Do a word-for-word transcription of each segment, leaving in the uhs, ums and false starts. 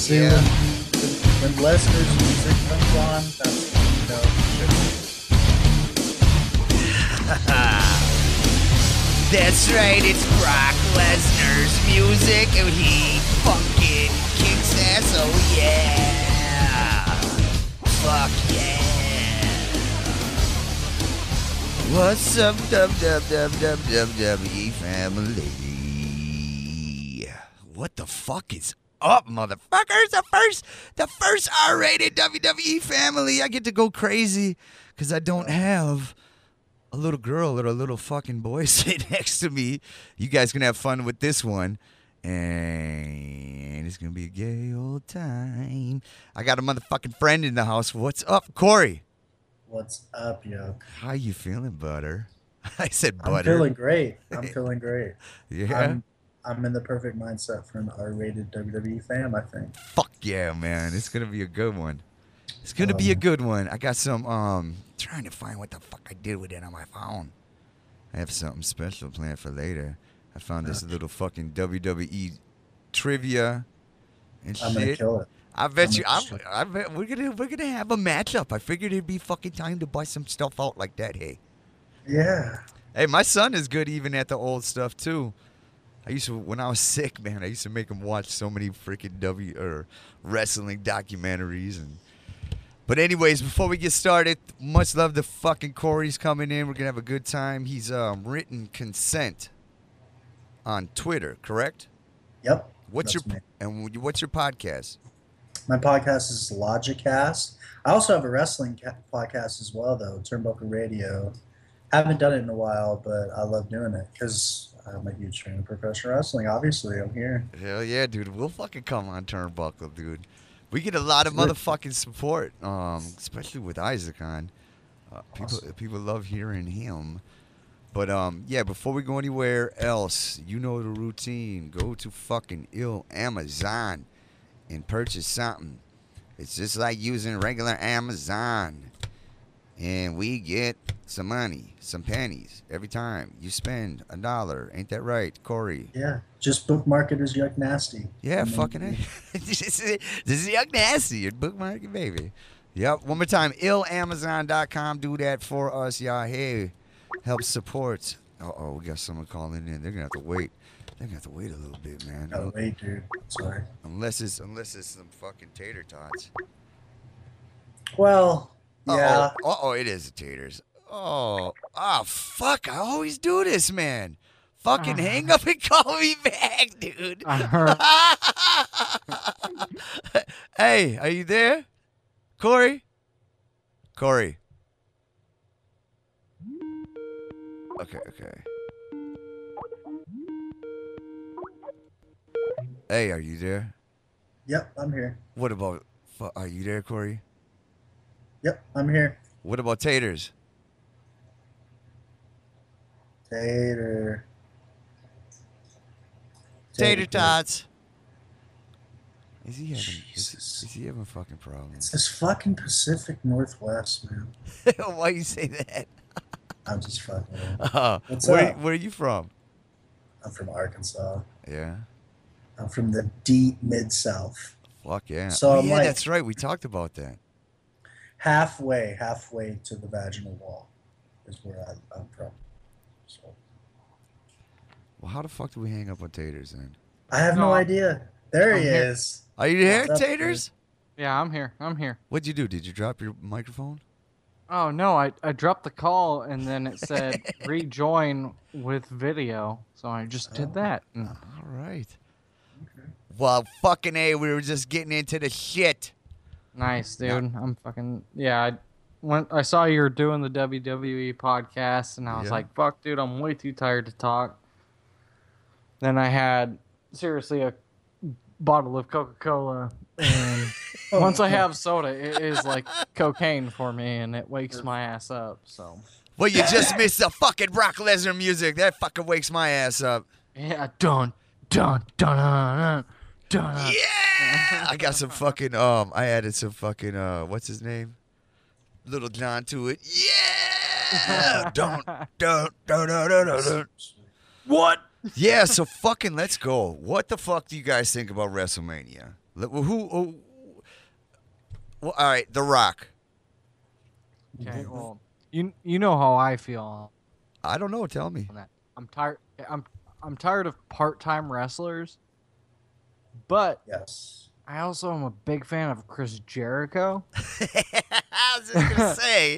See, yeah. when, when Lesnar's music comes on, that's when you know. That's right, it's Brock Lesnar's music, and he fucking kicks ass, oh yeah! Fuck yeah! What's up, W W E family? What the fuck is up, motherfuckers? The first, the first R-rated W W E family. I get to go crazy because I don't have a little girl or a little fucking boy sitting next to me. You guys can have fun with this one. And it's going to be a gay old time. I got a motherfucking friend in the house. What's up, Corey? What's up, yo? How you feeling, butter? I said butter. I'm feeling great. I'm feeling great. Yeah? I'm, I'm in the perfect mindset for an R-rated W W E fan, I think. Fuck yeah, man. It's going to be a good one. It's going to Um, be a good one. I got some, um, trying to find what the fuck I did with it on my phone. I have something special planned for later. I found this little fucking W W E trivia and I'm shit. gonna kill it. I bet I'm you. gonna I'm, shit. I bet we're gonna we're gonna have a matchup. I figured it'd be fucking time to buy some stuff out like that. Hey, Yeah. hey, my son is good even at the old stuff too. I used to when I was sick, man. I used to make him watch so many freaking W or wrestling documentaries and. But anyways, before we get started, much love to fucking Corey's coming in. We're gonna have a good time. He's um, written consent on Twitter, correct? Yep. What's That's your me. and what's your podcast? My podcast is Logicast. I also have a wrestling ca- podcast as well, though, Turnbuckle Radio. Haven't done it in a while, but I love doing it because I'm a huge fan of professional wrestling. Obviously, I'm here. Hell yeah, dude. We'll fucking come on Turnbuckle, dude. We get a lot of Sure. motherfucking support, um, especially with Isaac on. Uh, people, Awesome. people love hearing him. But um, yeah, before we go anywhere else, you know the routine. Go to fucking ill Amazon and purchase something. It's just like using regular Amazon. And we get some money, some pennies every time you spend a dollar. Ain't that right, Corey? Yeah. Just bookmark it as Yuck Nasty. Yeah, And then- fucking A. this is this is Young Nasty, your bookmark, baby. Yep, one more time, ill amazon dot com. Do that for us, y'all. Hey, help support. Uh-oh, we got someone calling in. They're going to have to wait. They're going to have to wait a little bit, man. Oh, wait, dude. Sorry. Unless it's, unless it's some fucking tater tots. Well, yeah. Uh-oh, uh-oh, it is the taters. Oh, oh, fuck. I always do this, man. Fucking hang up and call me back, dude. Hey, are you there? Corey? Corey. Okay, okay. Hey, are you there? Yep, I'm here. What about, fu- are you there, Corey? Yep, I'm here. What about taters? Tater. Tater tots. Is he having, is, Jesus. is he having fucking problems? It's this fucking Pacific Northwest, man. Why you say that? I'm just fucking with him. Uh, What's where, up? where are you from? I'm from Arkansas. Yeah. I'm from the deep mid-south. Fuck yeah. So oh, I'm yeah, like- that's right. We talked about that. Halfway, halfway to the vaginal wall is where I, I'm from. So Well, how the fuck do we hang up on taters then? I have no No, idea. There I'm he here. is. Are you here, What's up, taters? Yeah, I'm here. I'm here. What'd you do? Did you drop your microphone? Oh no, I, I dropped the call and then it said rejoin with video, so I just Oh. did that. And All right. Well, fucking A, we were just getting into the shit. nice, dude. I'm fucking yeah. I when I saw you were doing the W W E podcast, and I was Yeah. like, "Fuck, dude, I'm way too tired to talk." Then I had seriously a bottle of Coca Cola, and once I have soda, it is like cocaine for me, and it wakes my ass up. So Well, you just missed the fucking Brock Lesnar music. That fucking wakes my ass up. yeah, dun dun dun dun dun. dun. Yeah! I got some fucking, um, I added some fucking, uh, what's his name? Little John to it. Yeah! don't, don't, don't, don't, don't, don't. What? Yeah, so fucking let's go. What the fuck do you guys think about WrestleMania? Let- Who? who well, all right, The Rock. Okay, well, you you know how I feel I don't know. Tell me. on that. I'm tired. I'm I'm tired of part-time wrestlers, but Yes. I also am a big fan of Chris Jericho. I was just gonna say.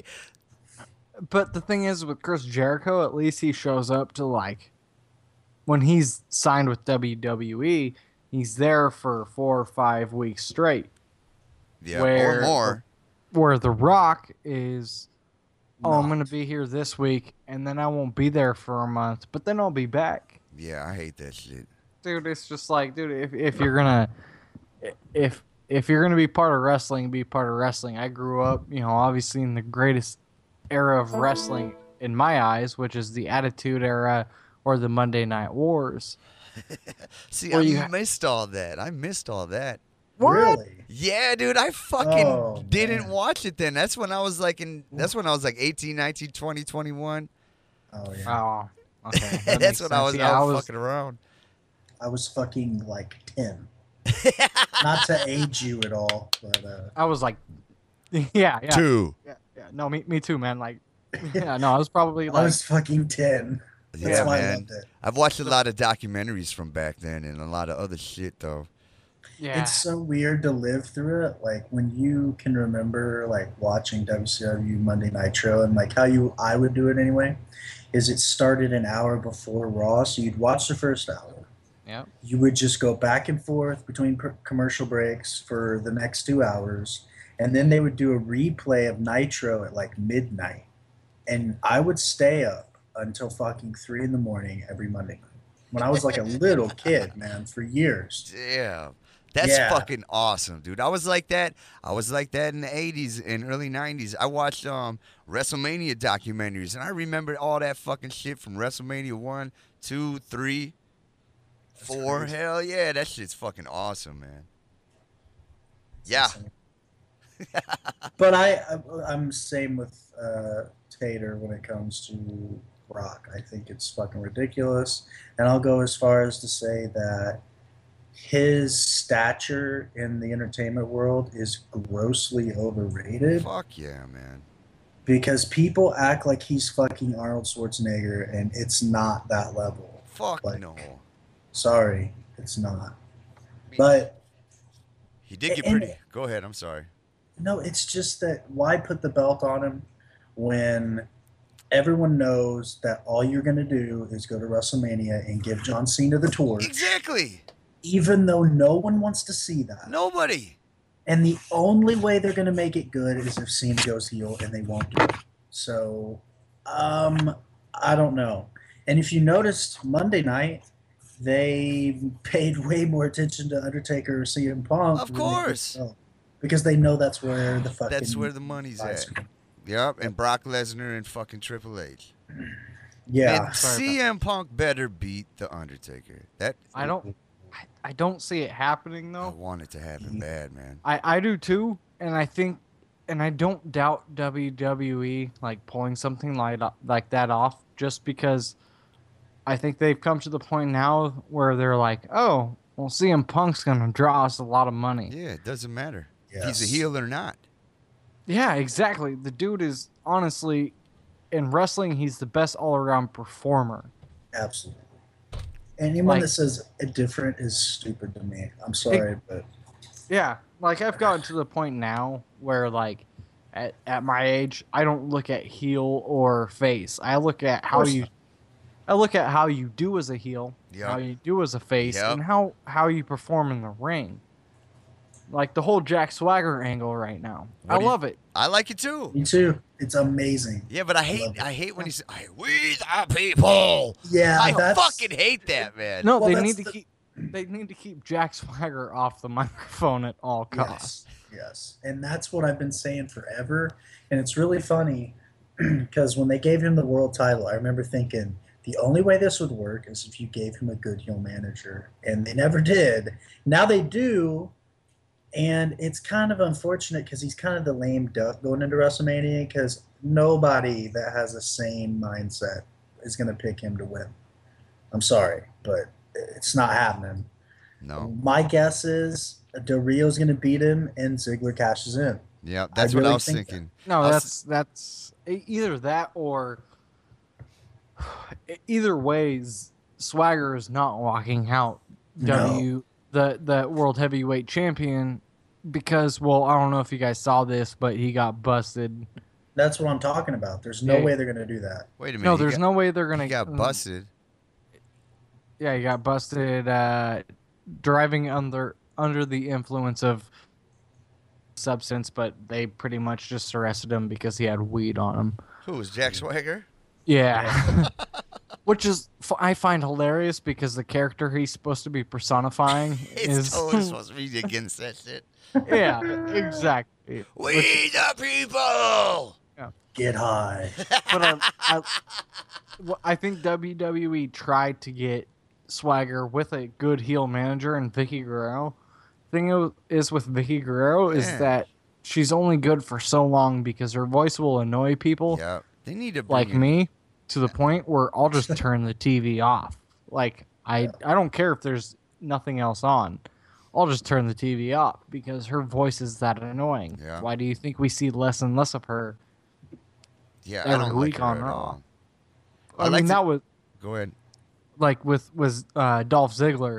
But the thing is, with Chris Jericho, at least he shows up to like when he's signed with W W E, he's there for four or five weeks straight. Yeah, Where- or more. Where The Rock is, oh, I'm Not. gonna be here this week, and then I won't be there for a month, but then I'll be back. Yeah, I hate that shit. Dude, it's just like, dude, if if you're gonna, if if you're gonna be part of wrestling, be part of wrestling. I grew up, you know, obviously in the greatest era of wrestling in my eyes, which is the Attitude Era or the Monday Night Wars. See, Well, I you ha- missed all that. I missed all that. Really? Yeah, dude, I fucking Oh, didn't man. watch it then. That's when I was like in that's when I was like eighteen, nineteen, twenty, twenty-one. Oh yeah. Oh, okay. that That's makes when I was sense. Yeah, out I was fucking around. I was fucking like ten. Not to age you at all, but uh, I was like, yeah, yeah, Two. yeah, yeah. No, me, me too, man. Like, yeah, no, I was probably I like, was fucking ten. That's Yeah, why I man. loved it. I've watched a lot of documentaries from back then and a lot of other shit though. yeah, It's so weird to live through it. Like when you can remember like watching W C W Monday Nitro and like how you I would do it anyway, is it started an hour before Raw, so you'd watch the first hour. yeah. You would just go back and forth between per- commercial breaks for the next two hours, and then they would do a replay of Nitro at like midnight, and I would stay up until fucking three in the morning every Monday night when I was like a little kid, man, for years. Yeah. That's Yeah. fucking awesome, dude. I was like that. I was like that in the eighties and early nineties. I watched um WrestleMania documentaries and I remember all that fucking shit from WrestleMania one, two, three, four. crazy. Hell yeah, that shit's fucking awesome, man. Yeah. But I, I I'm same with uh, Tater when it comes to Rock. I think it's fucking ridiculous, and I'll go as far as to say that his stature in the entertainment world is grossly overrated Fuck yeah, man. because people act like he's fucking Arnold Schwarzenegger, and it's not that level. Fuck Like- no. Sorry, it's not. But He did get and- pretty. Go ahead. I'm sorry. no, it's just that why put the belt on him when everyone knows that all you're going to do is go to WrestleMania and give John Cena the torch, Exactly. even though no one wants to see that. Nobody. And the only way they're going to make it good is if Cena goes heel, and they won't do it. So, um, I don't know. And if you noticed Monday night, they paid way more attention to Undertaker or C M Punk. Of than they did course. Cena, because they know that's where the fucking That's where the money's buys at. are. Yep. And Brock Lesnar and fucking Triple H. Yeah. And Sorry C M Punk better beat the Undertaker. That I don't, I, I don't see it happening I though. want it to happen bad, man. I, I do too, and I think, and I don't doubt W W E like pulling something like like that off, just because I think they've come to the point now where they're like, oh, well, C M Punk's gonna draw us a lot of money. Yeah, it doesn't matter if Yes. he's a heel or not. Yeah, exactly. The dude is honestly, in wrestling, he's the best all-around performer. Absolutely. Anyone Like- that says it different is stupid to me. I'm sorry, but Yeah, like I've gotten to the point now where like at, at my age, I don't look at heel or face. I look at how course you not. I look at how you do as a heel, Yep. how you do as a face, Yep. and how how you perform in the ring. Like the whole Jack Swagger angle right now. What I do you- love it. I like it too. me too. It's amazing. Yeah, but I Love hate it. I hate when he's I, we the people. Yeah, I that's fucking hate that, man. No, Well, they that's need to the- keep they need to keep Jack Swagger off the microphone at all costs. Yes, yes, and that's what I've been saying forever. And it's really funny because when they gave him the world title, I remember thinking the only way this would work is if you gave him a good heel manager, and they never did. Now they do, and it's kind of unfortunate because he's kind of the lame duck going into WrestleMania because nobody that has a sane mindset is going to pick him to win. I'm sorry, but it's not happening. No. My guess is Del Rio's going to beat him, and Ziggler cashes in. Yeah, that's I what I really was think thinking. No, I was- that's that's e- either that or either ways. Swagger is not walking out No. W the the world heavyweight champion because, well, I don't know if you guys saw this, but he got busted. That's what I'm talking about. There's no Yeah. way they're going to do that. Wait a minute. No, he there's got, no way they're gonna. He got um, busted. Yeah, he got busted uh, driving under under the influence of substance, but they pretty much just arrested him because he had weed on him. Who was Jack Swagger? Yeah. Which is f- I find hilarious because the character he's supposed to be personifying It's is totally supposed to be against that shit. yeah, exactly. We the people. Get high. But um, I, well, I think W W E tried to get Swagger with a good heel manager and Vicky Guerrero. Thing o- is with Vicky Guerrero is Yeah. that she's only good for so long because her voice will annoy people Yeah, they need to bring like in- me to the point where I'll just turn the T V off. Like I I don't care if there's nothing else on. I'll just turn the T V off because her voice is that annoying. Yeah. Why do you think we see less and less of her? Yeah, every I don't week like her on at Raw? all. I, I mean like to- that was Go ahead. like with with uh, Dolph Ziggler.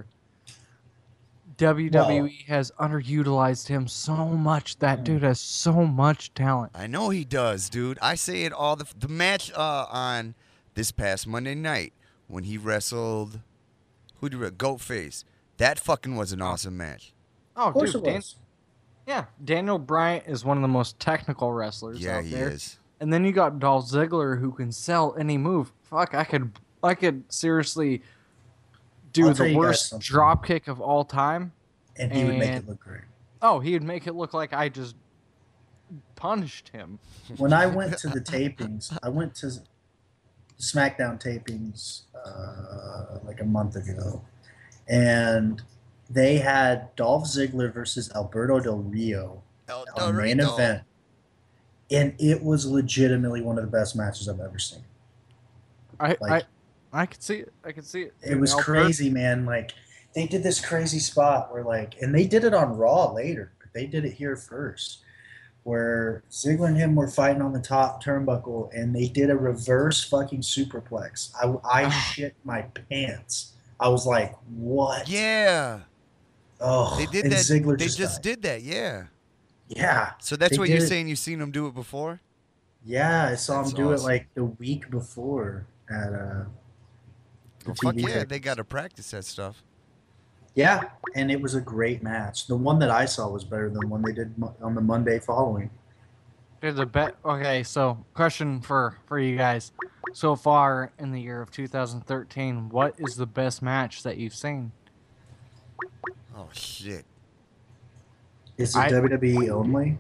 W W E has underutilized him so much. That dude has so much talent. I know he does, dude. I say it all the the match uh, on this past Monday night when he wrestled who did he Goatface. That fucking was an awesome match. Oh, Of course dude, it Dan- was. yeah, Daniel Bryant is one of the most technical wrestlers Yeah, out he there. is. And then you got Dolph Ziggler who can sell any move. Fuck, I could I could seriously do I'll tell the you guys worst something. drop kick of all time. And he would make And- it look great. Oh, he would make it look like I just punished him. When I went to the tapings, I went to SmackDown tapings uh, like a month ago, and they had Dolph Ziggler versus Alberto Del Rio El on main Dorito. event, and it was legitimately one of the best matches I've ever seen. I Like- I I could see it. I could see it. It was Albert- crazy, man. Like they did this crazy spot where like, and they did it on Raw later, but they did it here first, where Ziggler and him were fighting on the top turnbuckle, and they did a reverse fucking superplex. I, I shit my pants. I was like, what? Yeah, Oh, they did and that. Ziggler they just, just died. did that. Yeah. Yeah, So that's They what did you're it- saying. You've seen him do it before. yeah. I saw That's him do awesome. it like the week before at uh. the Well, fuck T V yeah, they tapings. got to practice that stuff. Yeah, and it was a great match. The one that I saw was better than the one they did mo- on the Monday following. There's a bet. Okay, so question for for you guys. So far in the year of two thousand thirteen, what is the best match that you've seen? Oh shit. Is it I- W W E only?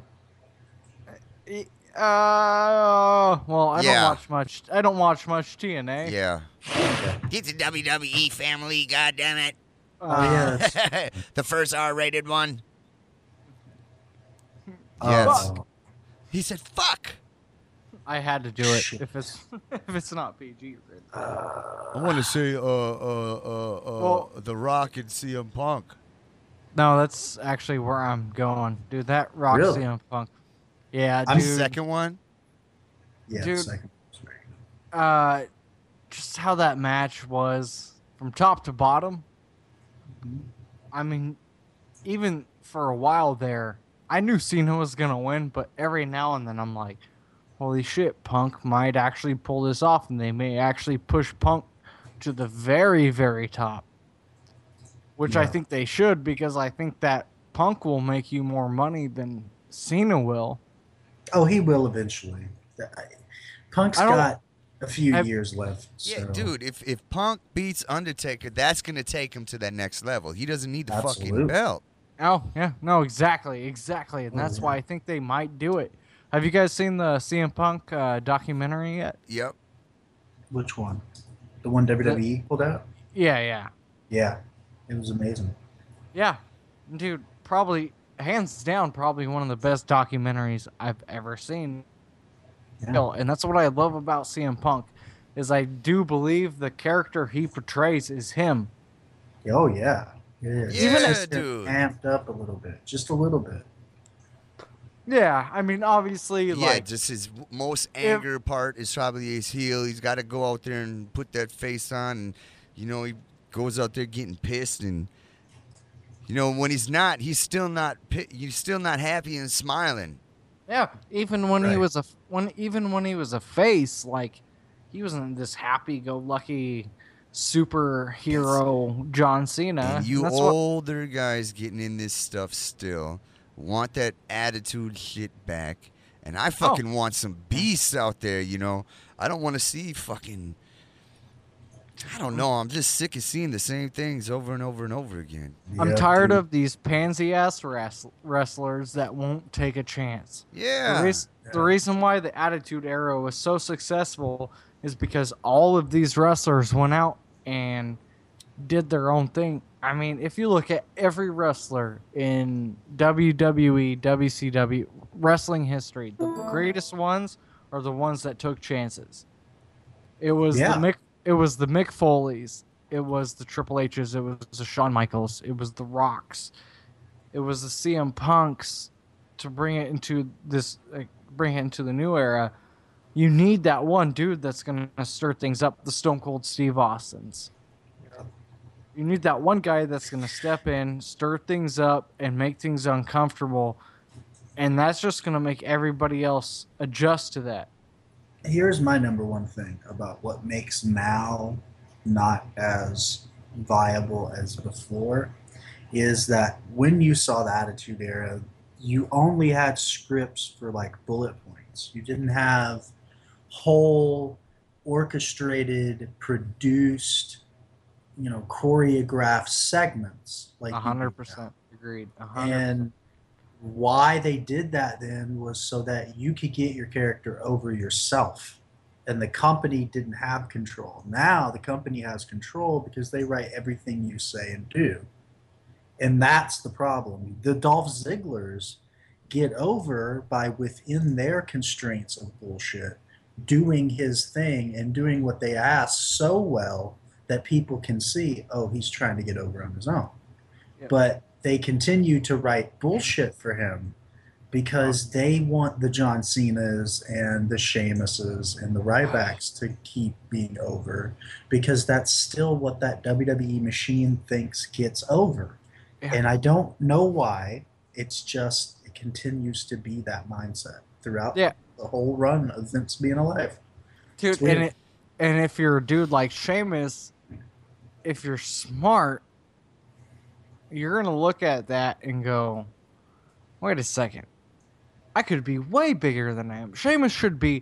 Uh, well, I Yeah. don't watch much. I don't watch much T N A. Yeah. It's a W W E family. God damn it. Oh Uh, yeah. The first R-rated one. Oh, Yes. He said, "Fuck." I had to do it Shit. if it's if it's not P G. I want to say, uh, uh, uh, uh, Well- The Rock and C M Punk. No, that's actually where I'm going, dude. That Rock Really? C M Punk. Yeah, I'm dude. Second one. Yeah, Dude. second. Uh, just how that match was from top to bottom. I mean, even for a while there, I knew Cena was gonna win, but every now and then I'm like, "Holy shit, Punk might actually pull this off, and they may actually push Punk to the very, very top." Which I Yeah. think they should, because I think that Punk will make you more money than Cena will. Oh, he will eventually. I- Punk's I don't- got a few I've- years left. Yeah, so- dude. If if Punk beats Undertaker, that's gonna take him to that next level. He doesn't need the fucking Absolutely. belt. Oh, yeah. No, exactly. Exactly. And Oh, that's yeah. why I think they might do it. Have you guys seen the C M Punk uh, documentary yet? Yep. Which one? The one W W E pulled out? Yeah, yeah. Yeah, it was amazing. Yeah. Dude, probably, hands down, probably one of the best documentaries I've ever seen. Yeah. No, and that's what I love about C M Punk, is I do believe the character he portrays is him. Oh yeah, it is. Yeah, Just get dude. amped up a little bit, just a little bit. Yeah, I mean, obviously, Yeah, like just his most if anger part is probably his heel. He's got to go out there and put that face on, and you know he goes out there getting pissed, and you know when he's not, he's still not, pi- he's still not happy and smiling. yeah, even when he Right. was a when even when he was a face, like he wasn't this happy-go-lucky superhero John Cena. And you That's what. older guys getting in this stuff still want that attitude shit back. And I Oh, fucking want some beasts out there, you know. I don't want to see fucking. I don't know. I'm just sick of seeing the same things over and over and over again. I'm Yep, tired dude. of these pansy ass wrest- wrestlers that won't take a chance. The, Yeah. reas- the reason why the Attitude Era was so successful is because all of these wrestlers went out and did their own thing. I mean, if you look at every wrestler in W W E, W C W, wrestling history, the greatest ones are the ones that took chances. It was Yeah. the Mick. It was the Mick Foleys. It was the Triple H's. It was the Shawn Michaels. It was the Rocks. It was the C M Punks to bring it into this, like, bring it into the new era. You need that one dude that's gonna stir things up. The Stone Cold Steve Austins. You need that one guy that's gonna step in, stir things up, and make things uncomfortable. And that's just gonna make everybody else adjust to that. Here's my number one thing about what makes now not as viable as before is that when you saw the Attitude Era, you only had scripts for like bullet points. You didn't have whole orchestrated, produced, you know, choreographed segments like A you hundred do now. percent agreed. A hundred percent. And why they did that then was so that you could get your character over yourself. And the company didn't have control. Now the company has control because they write everything you say and do. And that's the problem. The Dolph Zigglers get over by within their constraints of bullshit, doing his thing and doing what they ask so well that people can see, oh, he's trying to get over on his own. Yep. But they continue to write bullshit for him because they want the John Cenas and the Sheamuses and the Rybacks to keep being over because that's still what that W W E machine thinks gets over. Yeah. And I don't know why. It's just it continues to be that mindset throughout Yeah. the whole run of Vince being alive. Dude, It's weird. and it, and if you're a dude like Sheamus, if you're smart, you're gonna look at that and go, "Wait a second, I could be way bigger than I am." Sheamus should be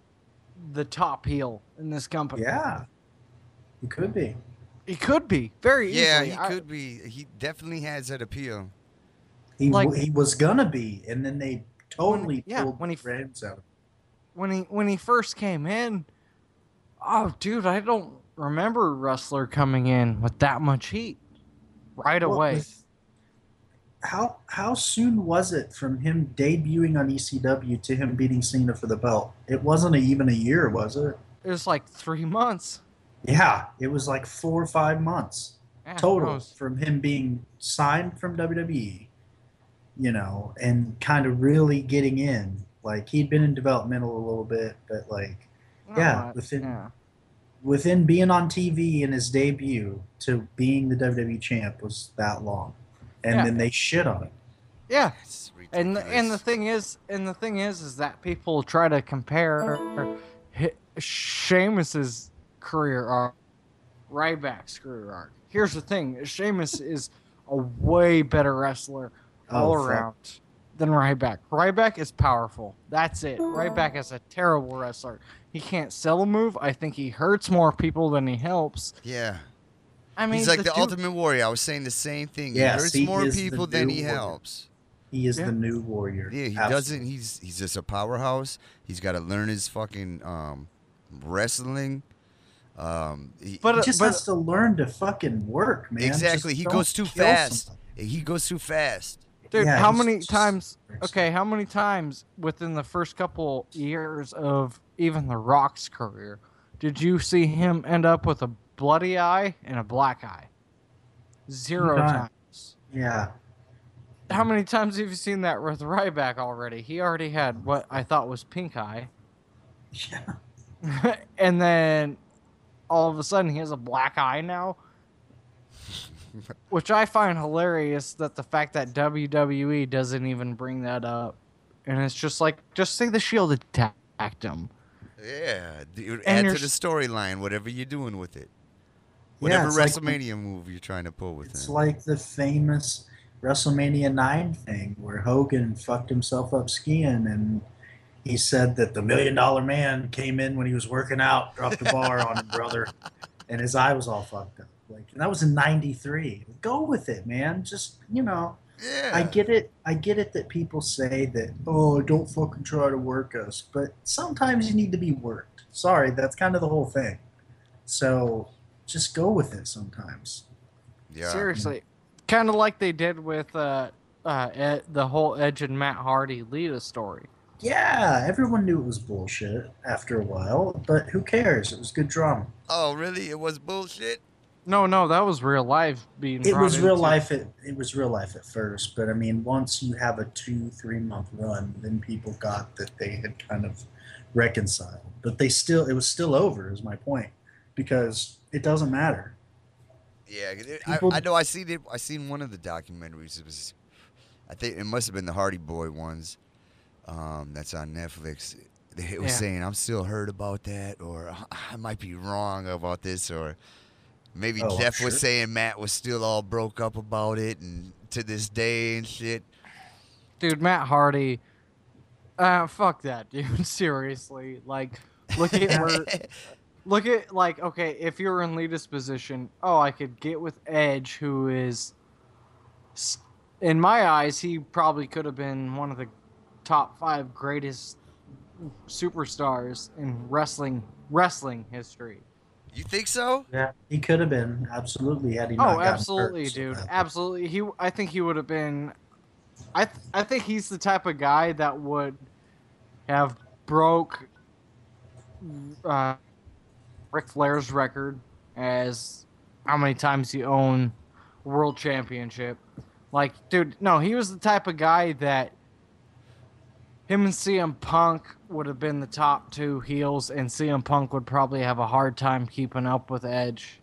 the top heel in this company. Yeah, he could be. He could be very Yeah, easily. he I- could be. He definitely has that appeal. He Like- w- he was gonna be, and then they totally When- yeah, pulled when the he- reins out. when he when he first came in, oh dude, I don't remember a wrestler coming in with that much heat right Well, away. with- How how soon was it from him debuting on E C W to him beating Cena for the belt? It wasn't a, even a year, was it? It was like three months. Yeah, it was like four or five months Yeah, total no, it was- from him being signed from W W E, you know, and kind of really getting in. Like he'd been in developmental a little bit, but like no, yeah, I- within- yeah. within being on T V in his debut to being the W W E champ was that long, and Yeah. then they shit on it. Yeah. It's And ridiculous. and the thing is, and the thing is, is that people try to compare Hi- Sheamus's career arc, Ryback's career arc. Here's the thing: Sheamus is a way better wrestler all Oh, fuck. around than Ryback. Ryback is powerful. That's it. Ryback is a terrible wrestler. He can't sell a move. I think he hurts more people than he helps. Yeah. I mean, He's like the, dude- Ultimate Warrior. I was saying the same thing. Yes, he hurts he more is the people than new he warrior. helps. He is Yeah. the new warrior. Yeah, he Absolutely. doesn't. He's he's just a powerhouse. He's got to learn his fucking um, wrestling. Um, he, But- He just but- has to learn to fucking work, man. exactly. Just He don't goes too kill fast. somebody. He goes too fast. Dude, Yeah, how he's many just- times? Okay, how many times within the first couple years of even The Rock's career did you see him end up with a bloody eye and a black eye? Zero Few times. Yeah. How many times have you seen that with Ryback already? He already had what I thought was pink eye. Yeah. And then all of a sudden he has a black eye now. Which I find hilarious that the fact that W W E doesn't even bring that up. And it's just like, just say the Shield attacked him. Yeah, dude, And add you're to the s- storyline, whatever you're doing with it. Yeah, Whatever it's like- WrestleMania move you're trying to pull with It's him. like the famous WrestleMania nine thing where Hogan fucked himself up skiing and he said that the million dollar man came in when he was working out, dropped a bar on him, brother, and his eye was all fucked up. Like, and that was in ninety-three. Go with it, man. Just, you know, Yeah. I get it. I get it that people say that, oh, don't fucking try to work us. But sometimes you need to be worked. Sorry, that's kind of the whole thing. So just go with it sometimes. Yeah. Seriously. Kind of like they did with uh, uh, Ed, the whole Edge and Matt Hardy Lita story. Yeah, everyone knew it was bullshit after a while, but who cares? It was good drama. Oh, really? It was bullshit? No, no, that was real life being It brought was real into- life. It, it was real life at first, but I mean, once you have a two, three month run, then people got that they had kind of reconciled. But they still, it was still over. Is my point, because it doesn't matter. Yeah, 'cause it- People- I, I know. I seen it. I seen one of the documentaries. It was, I think it must have been the Hardy Boy ones. Um, that's on Netflix. It was Yeah. saying I'm still hurt about that, or I might be wrong about this, or maybe Oh, I'm Jeff was sure. saying Matt was still all broke up about it, and to this day and shit. Dude, Matt Hardy. Uh, fuck that, dude. Seriously, like, look at where, look at like, okay, if you were in Lita's position, oh, I could get with Edge, who is, s- in my eyes, he probably could have been one of the top five greatest superstars in wrestling wrestling history. You think so? Yeah, he could have been absolutely had he not Oh, gotten absolutely, hurt so dude. badly. Absolutely. He, I think he would have been. I, th- I think he's the type of guy that would have broke uh, Ric Flair's record as how many times he owned world championship. Like, dude, no, he was the type of guy that him and C M Punk would have been the top two heels, and C M Punk would probably have a hard time keeping up with Edge.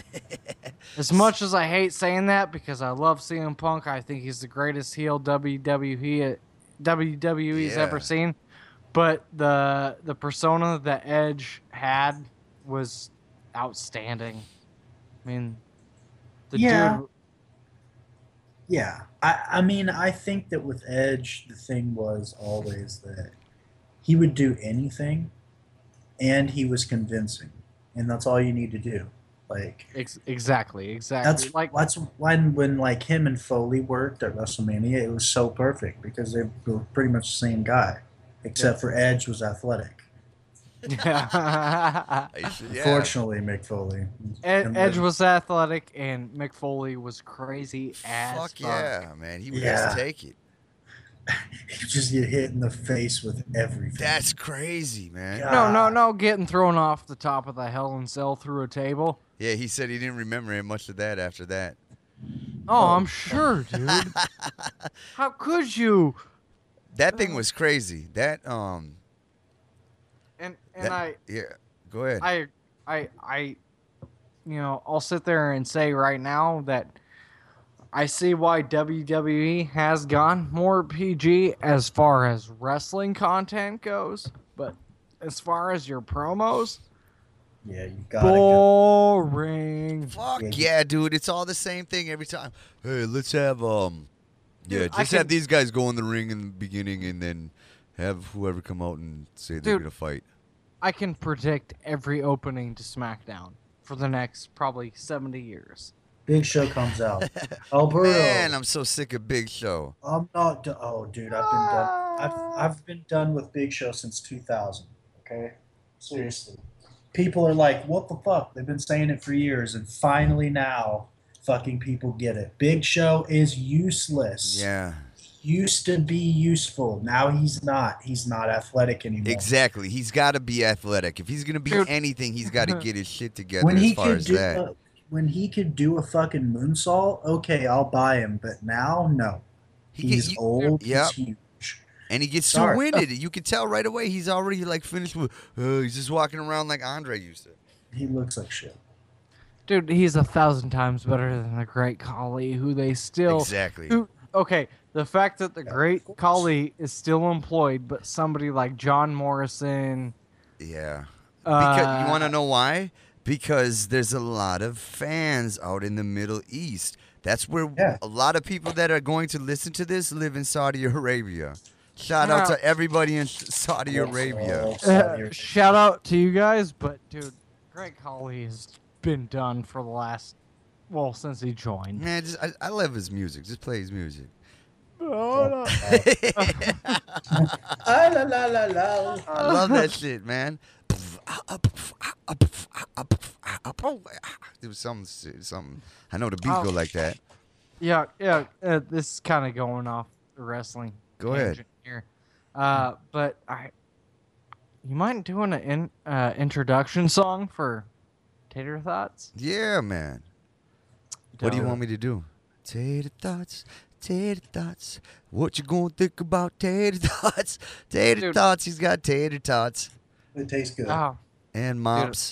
As much as I hate saying that, because I love C M Punk, I think he's the greatest heel W W E W W E's Yeah. ever seen. But the the persona that Edge had was outstanding. I mean, the Yeah. dude. Yeah, I, I mean, I think that with Edge, the thing was always that he would do anything, and he was convincing, and that's all you need to do. Like Ex- exactly, exactly. that's like that's when when like him and Foley worked at WrestleMania, it was so perfect because they were pretty much the same guy, except for Edge was athletic. yeah. I should- yeah. Fortunately, Mick Foley. Ed- And Edge then- was athletic, and Mick Foley was crazy as Fuck fuck. yeah, man. He would Yeah. just take it. you just get hit in the face with everything. That's crazy, man. God. No, no, no, getting thrown off the top of the Hell in Cell through a table. Yeah, he said he didn't remember much of that after that. Oh, Oh. I'm sure, dude. How could you? That thing was crazy. That um, And and that- I yeah. Go ahead. I I I you know, I'll sit there and say right now that I see why W W E has gone more P G as far as wrestling content goes, but as far as your promos, Yeah, you gotta go. boring. Fuck Yeah. yeah, dude. It's all the same thing every time. Hey, let's have um, yeah, Dude, I just have can- these guys go in the ring in the beginning, and then have whoever come out and say they're Dude. gonna fight. I can predict every opening to SmackDown for the next probably seventy years. Big Show comes out. Alberto. Man, I'm so sick of Big Show. I'm not. Do- oh, dude, I've been done. I've I've been done with Big Show since two thousand. Okay, seriously. People are like, "What the fuck?" They've been saying it for years, and finally now, fucking people get it. Big Show is useless. Yeah, Used to be useful. Now he's not. He's not athletic anymore. exactly. He's got to be athletic. If he's gonna be Dude. anything, he's got to get his shit together When as he far could as do that. uh, when he could do a fucking moonsault, okay, I'll buy him. But now, no. He get- He's you- old. Yep. He's huge. And he gets so Sorry. winded. You can tell right away he's already like finished with. Uh, he's just walking around like Andre used to. He looks like shit. Dude, he's a thousand times better than the Great Khali, who they still. Exactly. Who, okay, the fact that the Yeah, Great of course. Khali is still employed, but somebody like John Morrison. Yeah. Because Uh, you want to know why? Because there's a lot of fans out in the Middle East. That's where Yeah. a lot of people that are going to listen to this live in Saudi Arabia. Shout out Now- to everybody in Saudi Arabia. Oh, Saudi Uh, shout out to you guys, but dude, Great Khali has been done for the last, well, since he joined. Man, just, I, I love his music. Just play his music. Oh, Ah, la, la, la, la. I love that shit, man. It was some something. I know the beat Oh. go like that. Yeah, yeah. Uh, this is kind of going off the wrestling. Go ahead. tangent here, uh, but I, you mind doing an in, uh, introduction song for Tater Thoughts? Yeah, man. What do you Dope. want me to do? Tater thoughts, tater thoughts. What you gonna think about tater thoughts? Tater Dude. thoughts. He's got tater tots It tastes good. Oh, and mops.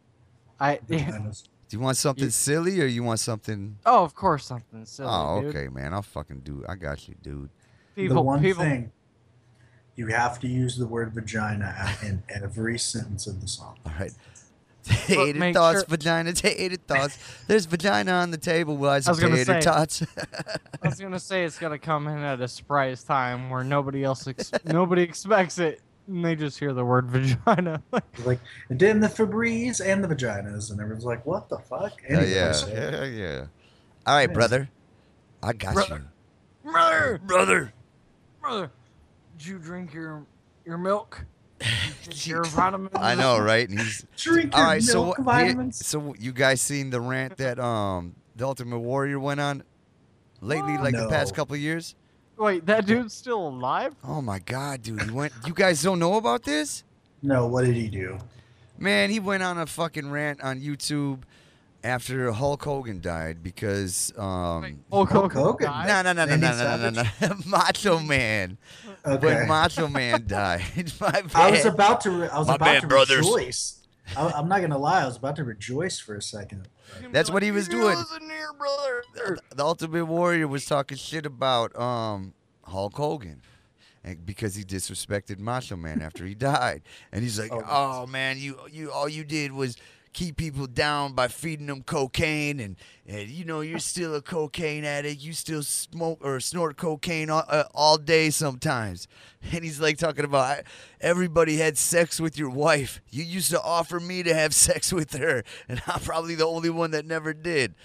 I. Vaginas. Do you want something You- silly or you want something? Oh, of course, something silly. Oh, dude. okay, man. I'll fucking do. I got you, dude. People, the one people. thing, you have to use the word vagina in every sentence of the song. All right. Tater make tots, sure- vagina, tater tots. There's vagina on the table. Why is I was gonna tater say- tots? I was gonna say it's gonna come in at a surprise time where nobody else, ex- nobody expects it, and they just hear the word vagina. Like, and then the Febreze and the vaginas, and everyone's like, what the fuck? Yeah, Anyway, yeah, so- yeah, yeah. All right, Yes. brother. I got Brother. you, brother, brother. brother, did you drink your your milk? Did your vitamins? I know, right? And he's Drink all your right. So milk what? vitamins. here- so you guys seen the rant that um the Ultimate Warrior went on lately, like the past No. couple of years? Wait, that dude's still alive? Oh my God, dude! He went. You guys don't know about this? No, what did he do? Man, he went on a fucking rant on YouTube after Hulk Hogan died because um. Wait, Hulk Hulk Hogan Hogan? died? No, no, no, no, Randy no, no, no, no, Macho Man. Okay. When Macho Man died, my I was bad. about to. Re- I was My about bad, to brothers. rejoice. I, I'm not gonna lie. I was about to rejoice for a second. That's what he was doing. Listen here, brother. The Ultimate Warrior was talking shit about um Hulk Hogan. And because he disrespected Macho Man after he died, and he's like, Oh, "Oh man, you you all you did was keep people down by feeding them cocaine, and and you know you're still a cocaine addict. You still smoke or snort cocaine all, uh, all day sometimes." And he's like talking about everybody had sex with your wife. You used to offer me to have sex with her, and I'm probably the only one that never did.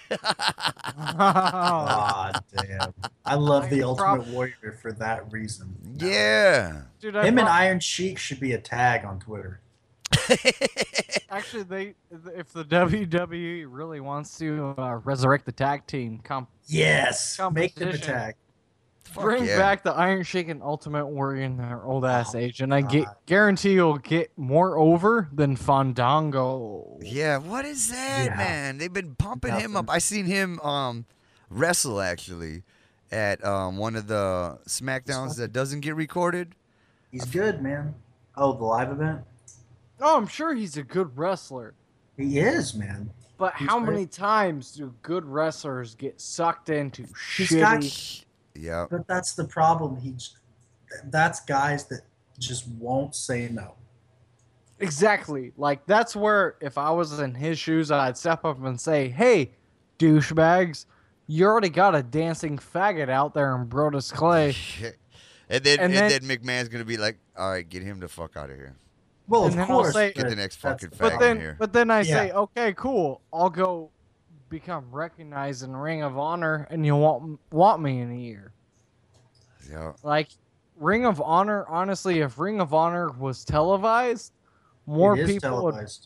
Ah, damn! I love the I prob- Ultimate Warrior for that reason. Yeah. Dude, I Him and prob- Iron Sheik should be a tag on Twitter. Actually, they if the W W E really wants to uh, resurrect the tag team, comp- Yes, make them a Competition. tag. Fuck bring yeah. back the Iron Sheik and Ultimate Warrior in their old ass Oh, age, and I get God. guarantee you'll get more over than Fandango. Yeah, what is that, Yeah. man? They've been pumping him up. Nothing. I seen him um wrestle actually at um one of the Smackdowns that doesn't get recorded. He's good, man. Oh, the live event. Oh, I'm sure he's a good wrestler. He is, man. But He's how great. many times do good wrestlers get sucked into He's shitty? got- Yeah. But that's the problem. He, j- that's guys that just won't say no. Exactly. Like that's where if I was in his shoes, I'd step up and say, "Hey, douchebags, you already got a dancing faggot out there in Brodus Clay." and then and, And then, then- McMahon's gonna be like, "All right, get him the fuck out of here." Well, And of then I'll course. say- Get the but next that's fucking the fag But in then, here. but then I say, Yeah. "Okay, cool. I'll go become recognized in Ring of Honor, and you won't want me in a year." Yeah. Like Ring of Honor, honestly, if Ring of Honor was televised, more it is people would. televised.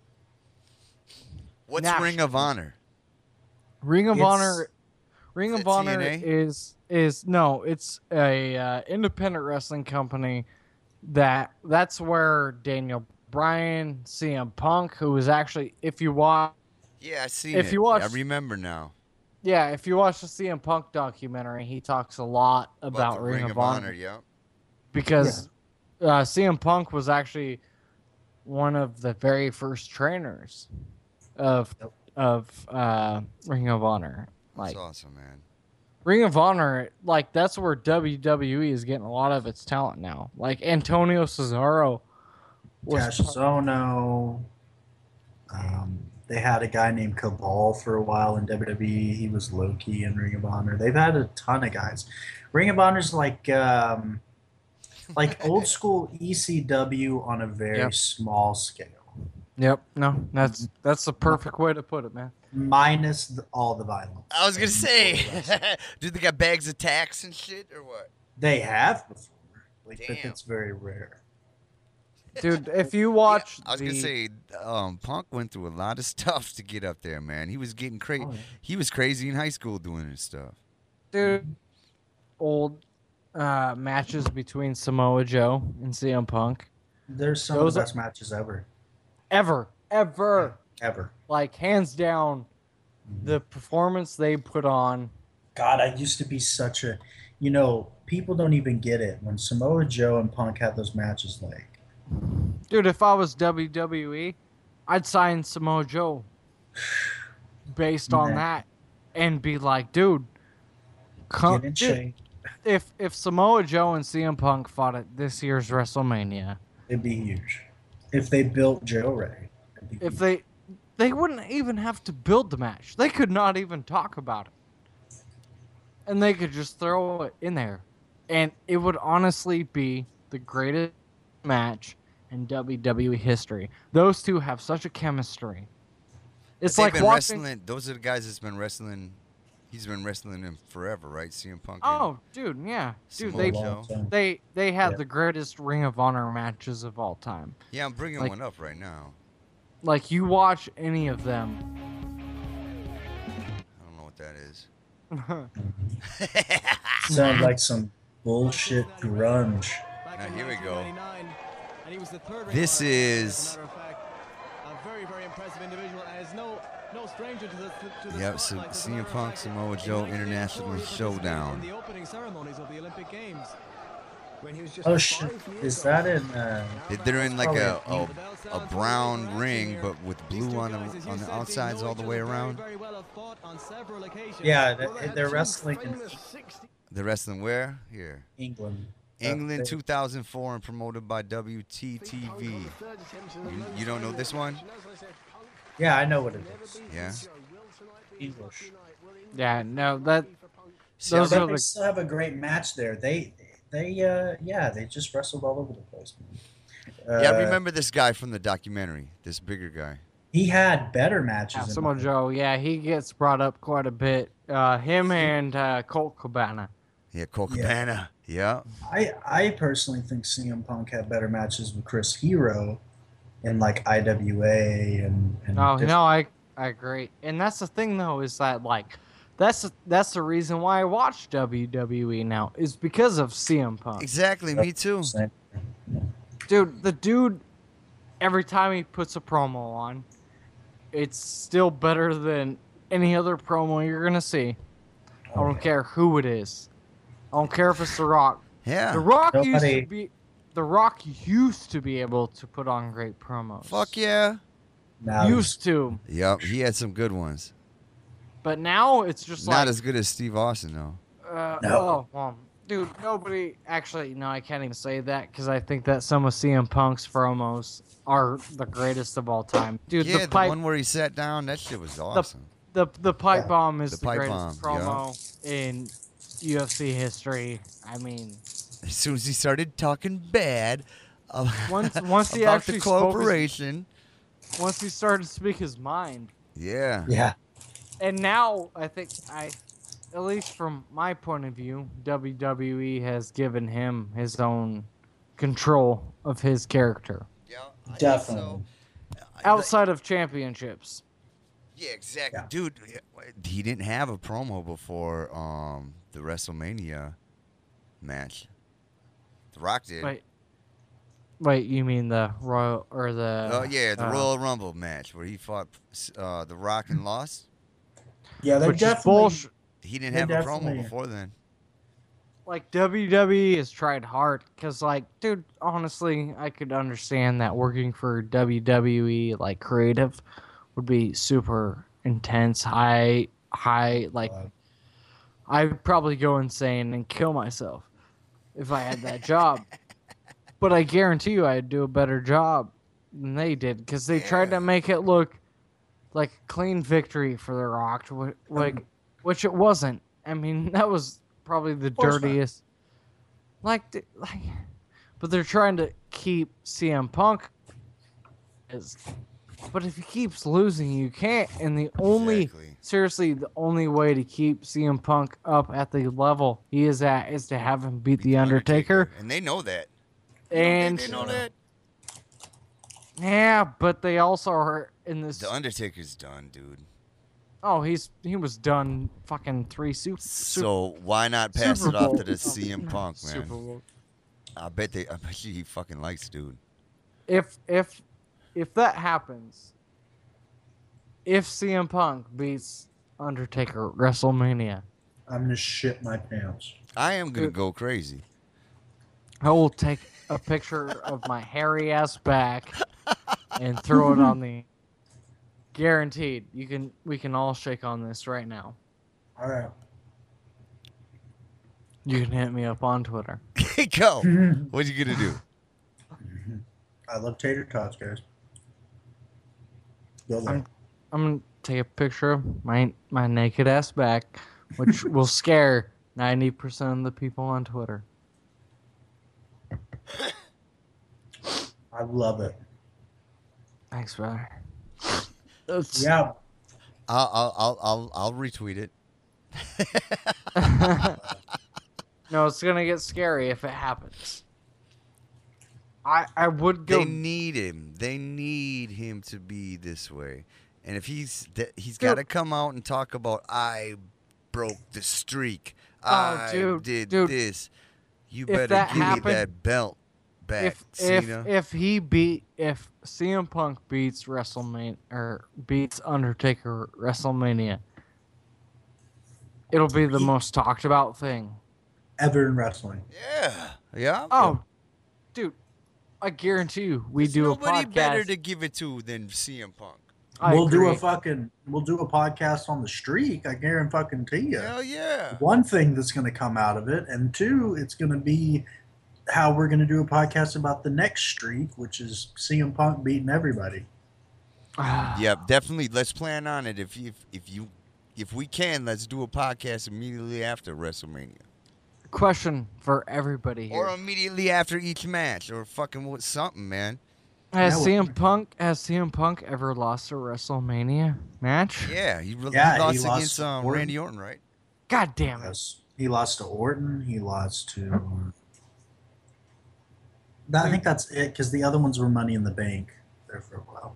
What's Nah, Ring of Honor? Ring of It's- Honor, Ring Is of it Honor T N A? is is no, it's a uh, independent wrestling company that that's where Daniel Bryan, C M Punk, who is actually, if you watch Yeah, I seen If it. you watch- I remember now. Yeah, if you watch the C M Punk documentary, he talks a lot about, the Ring, of Honor, yeah. because uh, C M Punk was actually one of the very first trainers of Yep. of uh, Ring of Honor. That's Like awesome, man. Ring of Honor, like that's where W W E is getting a lot of its talent now. Like Antonio Cesaro was Cassius Ohno. Um, they had a guy named Cabal for a while in W W E. He was Loki in Ring of Honor. They've had a ton of guys. Ring of Honor's like um, like old school E C W on a very Yep. small scale, Yep, no, that's that's the perfect way to put it, man. minus the, all the violence. I was gonna And say, all the rest. dude, they got bags of tax and shit, or what? They have before, like, but Damn. it's very rare. Dude, if you watch Yeah, I was the, gonna say, um, Punk went through a lot of stuff to get up there, man. He was getting crazy. Oh, yeah. He was crazy in high school doing this stuff. dude, old uh, matches between Samoa Joe and C M Punk. There's some Those of the are- best matches ever, Ever, ever. ever. Like, hands down, the performance they put on. God, I used to be such a, you know, people don't even get it when Samoa Joe and Punk had those matches. Like, Dude, if I was W W E, I'd sign Samoa Joe based on Man. that and be like, dude, come, get in dude, shape. if, if Samoa Joe and C M Punk fought at this year's WrestleMania, It'd be huge. If they built Joe Ray, it'd be if huge. they they wouldn't even have to build the match. They could not even talk about it. And they could just throw it in there. And it would honestly be the greatest match in W W E history. Those two have such a chemistry. It's They've like been watching wrestling. Those are the guys that's been wrestling. He's been wrestling him forever, right? C M Punk. and Oh, dude, yeah. Dude, Samoa they Joe. Long time. they they had Yeah. the greatest Ring of Honor matches of all time. Yeah, I'm bringing like- one up right now. Like you watch any of them. I don't know what that is. Sound like some bullshit grunge. Now, here we go. This is- a very, very impressive individual and is no, no stranger to the, to the Yep, spotlight so of C M America. Punk, Samoa In Joe, nineteen International eighty-four, he Showdown. participated in the opening ceremonies of the Olympic Games. When he was just Oh five shit! years Is old. that in? Uh, They're in like a, Probably a, The bell a sounds brown very ring, relaxing but here. with These blue two on guys, the as you on the said, they outsides know all the each way other around. Very, very well, have fought on several occasions. yeah, they, Well, they had they're two wrestling in famous sixty They're wrestling where? Here. England. Uh, England they- two thousand four and promoted by W T T V. You, you don't know this one? Yeah, I know what it is. Yeah. English. Yeah, no, that See, Those I are But re- they still have a great match there. They, they, uh, yeah, they just wrestled all over the place. Man. yeah, I Uh, remember this guy from the documentary. This bigger guy. He had better matches. yeah, in Samoa my- Joe, yeah, he gets brought up quite a bit. Uh, him and uh, Colt Cabana. Yeah, Colt Yeah. Cabana. Yeah. I, I personally think C M Punk had better matches with Chris Hero in like I W A and. and Oh different- no, I I agree, and that's the thing though is that like that's the, that's the reason why I watch W W E now is because of C M Punk. Exactly. Me too. Same. Dude, the dude, every time he puts a promo on, it's still better than any other promo you're gonna see. I Oh, don't care who it is. I don't care if it's The Rock. Yeah. The Rock used Nobody- to be. The Rock used to be able to put on great promos. Fuck yeah. Now he's- Used to, Yep. He had some good ones. but now it's just Not like. as good as Steve Austin though. Uh, No. Oh, well, dude, nobody actually. No, I can't even say that because I think that some of C M Punk's promos are the greatest of all time. Dude, yeah, the the, pipe, one where he sat down, that shit was awesome. the the pipe Yeah. bomb is The the, pipe greatest bomb, yeah. promo in U F C history. I mean, As soon as he started talking bad of- Once- once he about actually the spoke his- corporation. once he started to speak his mind, Yeah. Yeah. and now I think I, at least from my point of view, W W E has given him his own control of his character Yeah. I think Definitely. so. I- outside of championships. Yeah, exactly. Yeah. Dude, he didn't have a promo before um, the WrestleMania match. The Rock did. But Wait, you mean the Royal or the? Oh yeah, the uh, Royal Rumble match where he fought uh, The Rock and lost. Yeah, they Which is definitely. bullshit. He didn't They have a promo definitely- before then. Like W W E has tried hard because, like, dude, honestly, I could understand that working for W W E, like, creative, would be super intense, high, high. Like, Uh, I'd probably go insane and kill myself if I had that job. But I guarantee you, I'd do a better job than they did because they tried Yeah. to make it look like a clean victory for The Rock, wh- like, which it wasn't. I mean, that was probably the course not. dirtiest. Like, th- like, but they're trying to keep C M Punk. As, but if he keeps losing, you can't. And the only, Exactly. seriously, the only way to keep C M Punk up at the level he is at is to have him beat the Undertaker. and they know that. And they, they know that. yeah, but they also are in this. The Undertaker's done, dude. Oh, he's he was done fucking three super. super So why not pass Super it off Bowl. to the C M Punk, man? Super Bowl. I bet they. I bet you he fucking likes, dude. If if if that happens, if C M Punk beats Undertaker at WrestleMania, I'm gonna shit my pants. I am gonna Dude. go crazy. I will take a picture of my hairy ass back and throw it on the. Guaranteed. You can. We can all shake on this right now. All right. You can hit me up on Twitter. Go. What you gonna do? I love tater tots, guys. Go there. I'm, I'm gonna take a picture of my my naked ass back, which will scare ninety percent of the people on Twitter. I love it. Thanks, brother. It's- Yeah. I'll I'll I'll I'll, I'll retweet it. No, it's gonna get scary if it happens. I I would go. They need him. They need him to be this way. And if he's th- he's got to come out and talk about I broke the streak. I Oh, dude, did dude. this. You If better that give me happened- that belt back, if if Cena. if he beat if C M Punk beats WrestleMania or beats Undertaker at WrestleMania, it'll be the most talked about thing. Ever in wrestling. yeah, yeah. Oh, dude, I guarantee you, we There's do a nobody podcast. better to give it to than C M Punk. I we'll do a agree. fucking. We'll do a podcast on the streak. I guarantee you. Hell yeah. One thing that's going to come out of it, and two, it's going to be how we're going to do a podcast about the next streak, which is C M Punk beating everybody. Yep, definitely. Let's plan on it. If if if you if we can, let's do a podcast immediately after WrestleMania, Question for everybody here: or immediately after each match, or fucking what something, man. Has Yeah, C M Punk has C M Punk ever lost a WrestleMania match? Yeah, he, re- Yeah, he he lost lost against to um, Orton. Randy Orton, right? God damn it! Yes. He lost to Orton. He lost to. That- I think that's it because the other ones were Money in the Bank there for a while.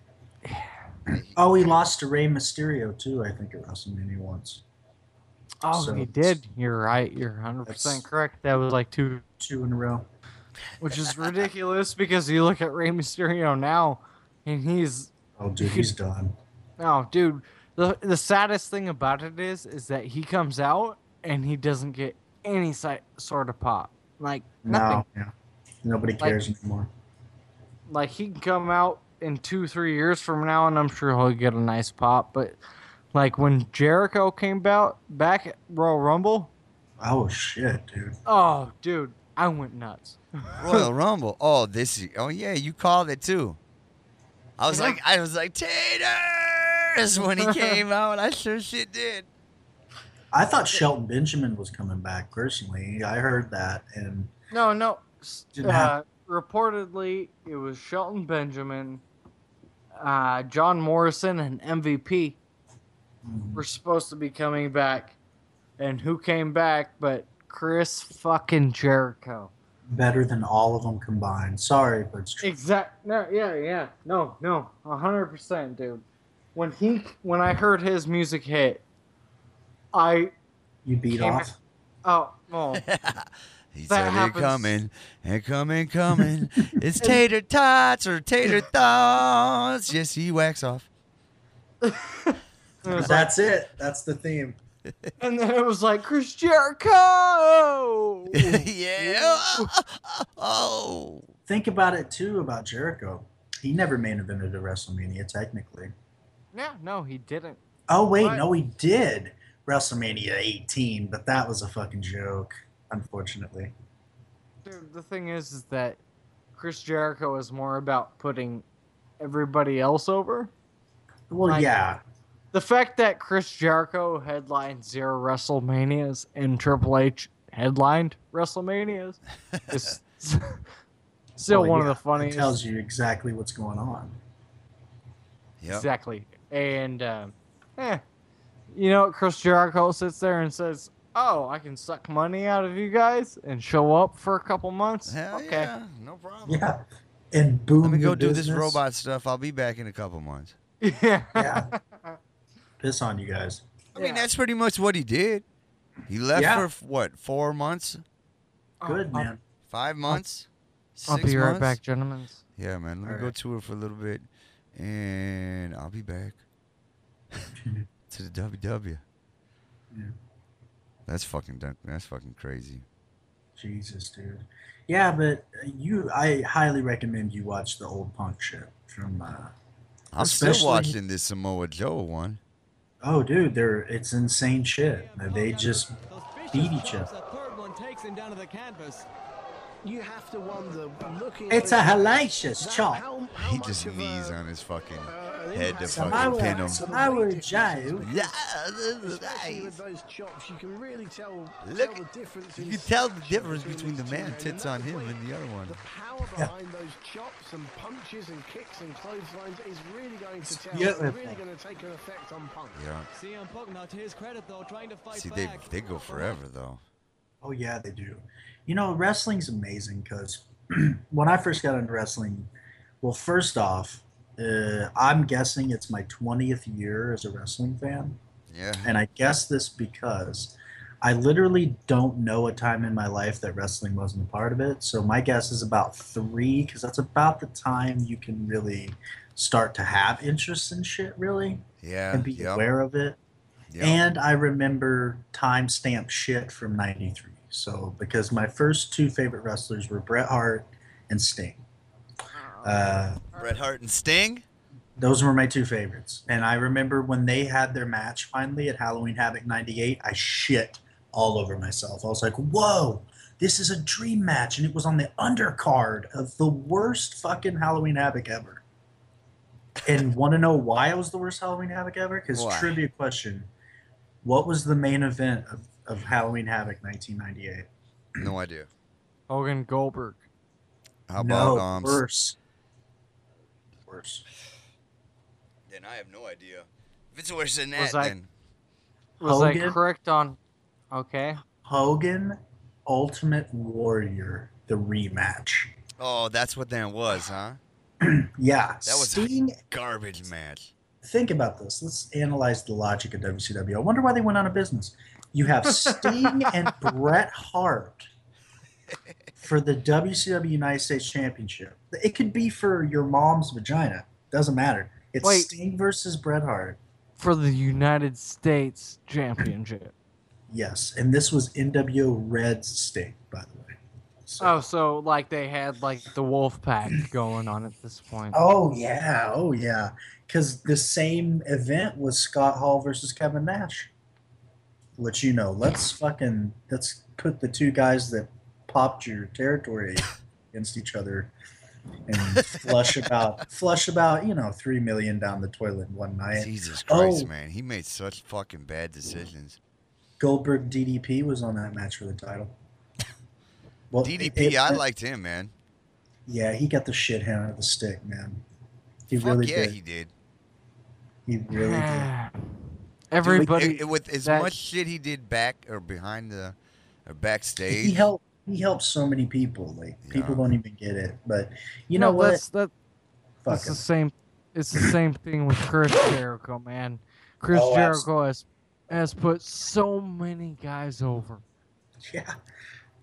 Oh, he lost to Rey Mysterio too. I think at WrestleMania once. Oh, So he it's- did. You're right. You're one hundred percent That's- correct. That was like two, Two in a row. which is ridiculous because you look at Rey Mysterio now, and he's Oh, dude, he's done. oh, dude. The the saddest thing about it is, is that he comes out and he doesn't get any si- sort of pop. Like nothing. No, yeah. Nobody Like- cares anymore. Like he can come out in two, three years from now, and I'm sure he'll get a nice pop. But like when Jericho came out back at Royal Rumble, Oh shit, dude. oh, dude, I went nuts. Royal Rumble. Oh, this. is- Oh yeah, you called it too. I was Yeah. like, I was like taters when he came out. I sure shit did. I thought Shelton Benjamin was coming back personally. I heard that, and No, no. s- Didn't Uh, have- reportedly, it was Shelton Benjamin, uh, John Morrison, and M V P were supposed to be coming back. And who came back but Chris fucking Jericho? better than all of them combined. Sorry, but it's true. Exact. No, yeah, yeah. No, no. A hundred percent, dude. When he, when I heard his music hit, I, You beat Came- off. oh, oh, He That said it happens- coming, and coming, coming. It's tater tots or tater thoughts. Yes, he wax off. And it was like- That's it. That's the theme. and then it was like Chris Jericho. yeah. Oh. Think about it too about Jericho. He never main evented a WrestleMania technically. Yeah, no, he didn't. Oh wait, What? no, he did WrestleMania eighteen, but that was a fucking joke, unfortunately. Dude, the thing is, is that Chris Jericho is more about putting everybody else over. Well, Like- yeah, The fact that Chris Jericho headlined zero WrestleManias and Triple H headlined WrestleManias is still Well, one yeah, of the funniest. It tells you exactly what's going on. Yep. Exactly. And, um, eh, you know, Chris Jericho sits there and says, "Oh, I can suck money out of you guys and show up for a couple months." Hell okay. yeah, no problem. Yeah, and boom. Let me the go do this business. robot stuff. I'll be back in a couple months. Yeah. Yeah, piss on you guys. I mean, Yeah. that's pretty much what he did. He left Yeah. for what, four months, Good I'll- man. five months, I'll, six be right months? back, gentlemen. Yeah, man. Let me All go right. tour for a little bit, and I'll be back to the W W. Yeah. That's fucking dun- that's fucking crazy. Jesus, dude. Yeah, but you, I highly recommend you watch the old Punk shit from. Uh, I'm still Especially- watching this Samoa Joe one. oh, dude, they're it's insane shit. They just Those vicious beat each drops, other. A third one takes him down to the canvas. You have to wonder, looking It's at a it, hellacious that chop. how- how He much just of a- knees on his fucking uh, an head to impact fucking Samoa- pin him. Samoa Joe. Yeah, Especially with nice. those chops, you can really tell, Look, tell the difference. You in can tell the structure difference between the these man two men, tits and on him that's and the other one. The power behind those chops and punches and kicks and clotheslines is really going to tell. It's beautiful. really going to take an effect on Punk. Yeah. C M Punk, now to his credit though, trying to fight See, they back. they go forever though. Oh yeah, they do. You know, wrestling's amazing because when I first got into wrestling, well, first off, uh, I'm guessing it's my twentieth year as a wrestling fan, Yeah. and I guess this because I literally don't know a time in my life that wrestling wasn't a part of it. So my guess is about three, because that's about the time you can really start to have interest in shit, really, Yeah. and be Yep. aware of it. Yep. And I remember timestamp shit from ninety-three. So, because my first two favorite wrestlers were Bret Hart and Sting. Uh, Bret Hart and Sting. those were my two favorites. And I remember when they had their match finally at Halloween Havoc ninety-eight, I shit all over myself. I was like, whoa, this is a dream match. And it was on the undercard of the worst fucking Halloween Havoc ever. And want to know why it was the worst Halloween Havoc ever? Because Why? trivia question, what was the main event of, of Halloween Havoc nineteen ninety-eight? No idea. Hogan Goldberg. How about no, um? worse. Worse. Then I have no idea. If it's worse than that, Was I- then Was I Hogan? correct on? Okay. Hogan Ultimate Warrior, the rematch. oh, that's what that was, huh? Yeah, That was Sting. a garbage match. Think about this. Let's analyze the logic of W C W. I wonder why they went out of business. You have Sting and Bret Hart for the W C W United States Championship. It could be for your mom's vagina. Doesn't matter. It's Wait. Sting versus Bret Hart. For the United States Championship. Yes, and this was N W O Red's Sting, by the way. So- Oh, so like they had like the Wolf Pack going on at this point. Oh yeah, oh yeah. Because the same event was Scott Hall versus Kevin Nash. Which you know, let's fucking let's put the two guys that popped your territory against each other and flush about flush about you know three million down the toilet in one night. Jesus Christ, Oh. man, he made such fucking bad decisions. Goldberg D D P was on that match for the title. Well, D D it- P, it- I liked him, man. Yeah, he got the shit hand out of the stick, man. He Fuck really yeah, did. he did. He really did. Everybody. Dude, it- with as that- much shit he did back or behind the or backstage. He helped. He helped so many people. Like people Yeah. don't even get it. But you know what? That's that. Fuck It's the him. same. It's the same thing with Chris Jericho, man. Chris Oh, Jericho has has put so many guys over. Yeah.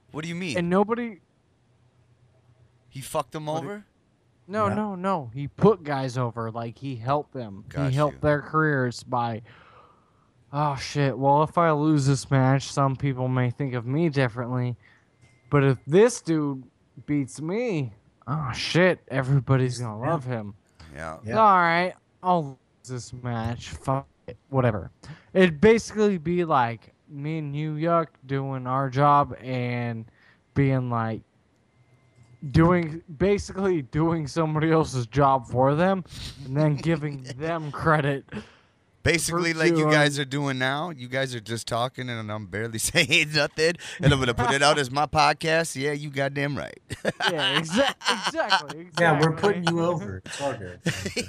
What do you mean? and nobody. He fucked them What do- over? No, No. no, no. He put guys over. Like he helped them. Got he helped you. their careers by. Oh shit. Well, if I lose this match, some people may think of me differently. But if this dude beats me, oh shit, everybody's gonna love him. Yeah. Yeah. All right, I'll lose this match. Fuck it, whatever. It'd basically be like me and you, Yuck, doing our job and being like doing basically doing somebody else's job for them, and then giving them credit. Basically, For like you doing- guys are doing now. You guys are just talking, and I'm barely saying nothing, and I'm gonna put it out as my podcast. Yeah, you goddamn right. Yeah, exa- exactly, exactly. Yeah, we're putting you over. It's all good.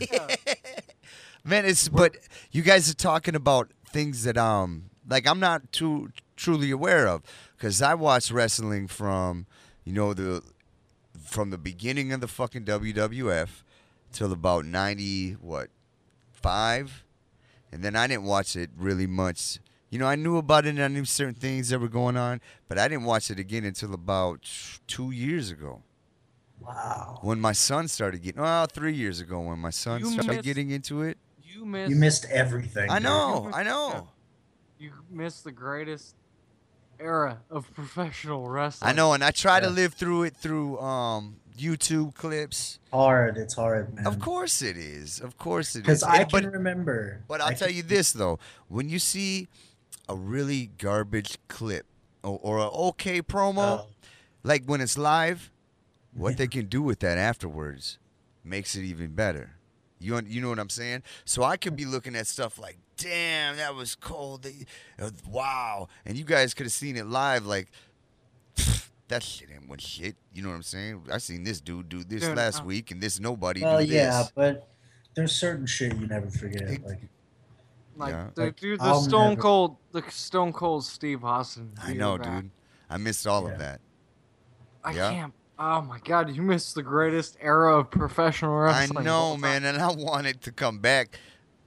Man, it's but you guys are talking about things that um like I'm not too truly aware of because I watched wrestling from you know the from the beginning of the fucking W W F till about ninety what five, and then I didn't watch it really much. You know, I knew about it and I knew certain things that were going on, but I didn't watch it again until about two years ago. Wow. When my son started getting, well, three years ago when my son You started missed- getting into it. You missed. You missed everything. I dude. know, I know. You missed the greatest era of professional wrestling. I know, and I try to Yeah. live through it through um, YouTube clips. Hard. It's hard, man. Of course it is. Of course it is. Because I And- can but, remember. but I'll I tell can- you this though: when you see a really garbage clip or, or an okay promo, Oh. like when it's live, what they can do with that afterwards makes it even better. You un- you know what I'm saying? So I could be looking at stuff like, damn, that was cold. They, uh, wow. And you guys could have seen it live like, that shit ain't one shit. You know what I'm saying? I seen this dude do this Dude, last uh, week and this nobody Well, do yeah, this. but there's certain shit you never forget. It- Like, Like, Yeah. the, Like, dude, the I'll Stone never- Cold, the Stone Cold Steve Austin. I know, video dude. I missed all Yeah. of that. I Yeah. can't. Oh my god, you missed the greatest era of professional I wrestling. of know, all time. man, and I want it to come back.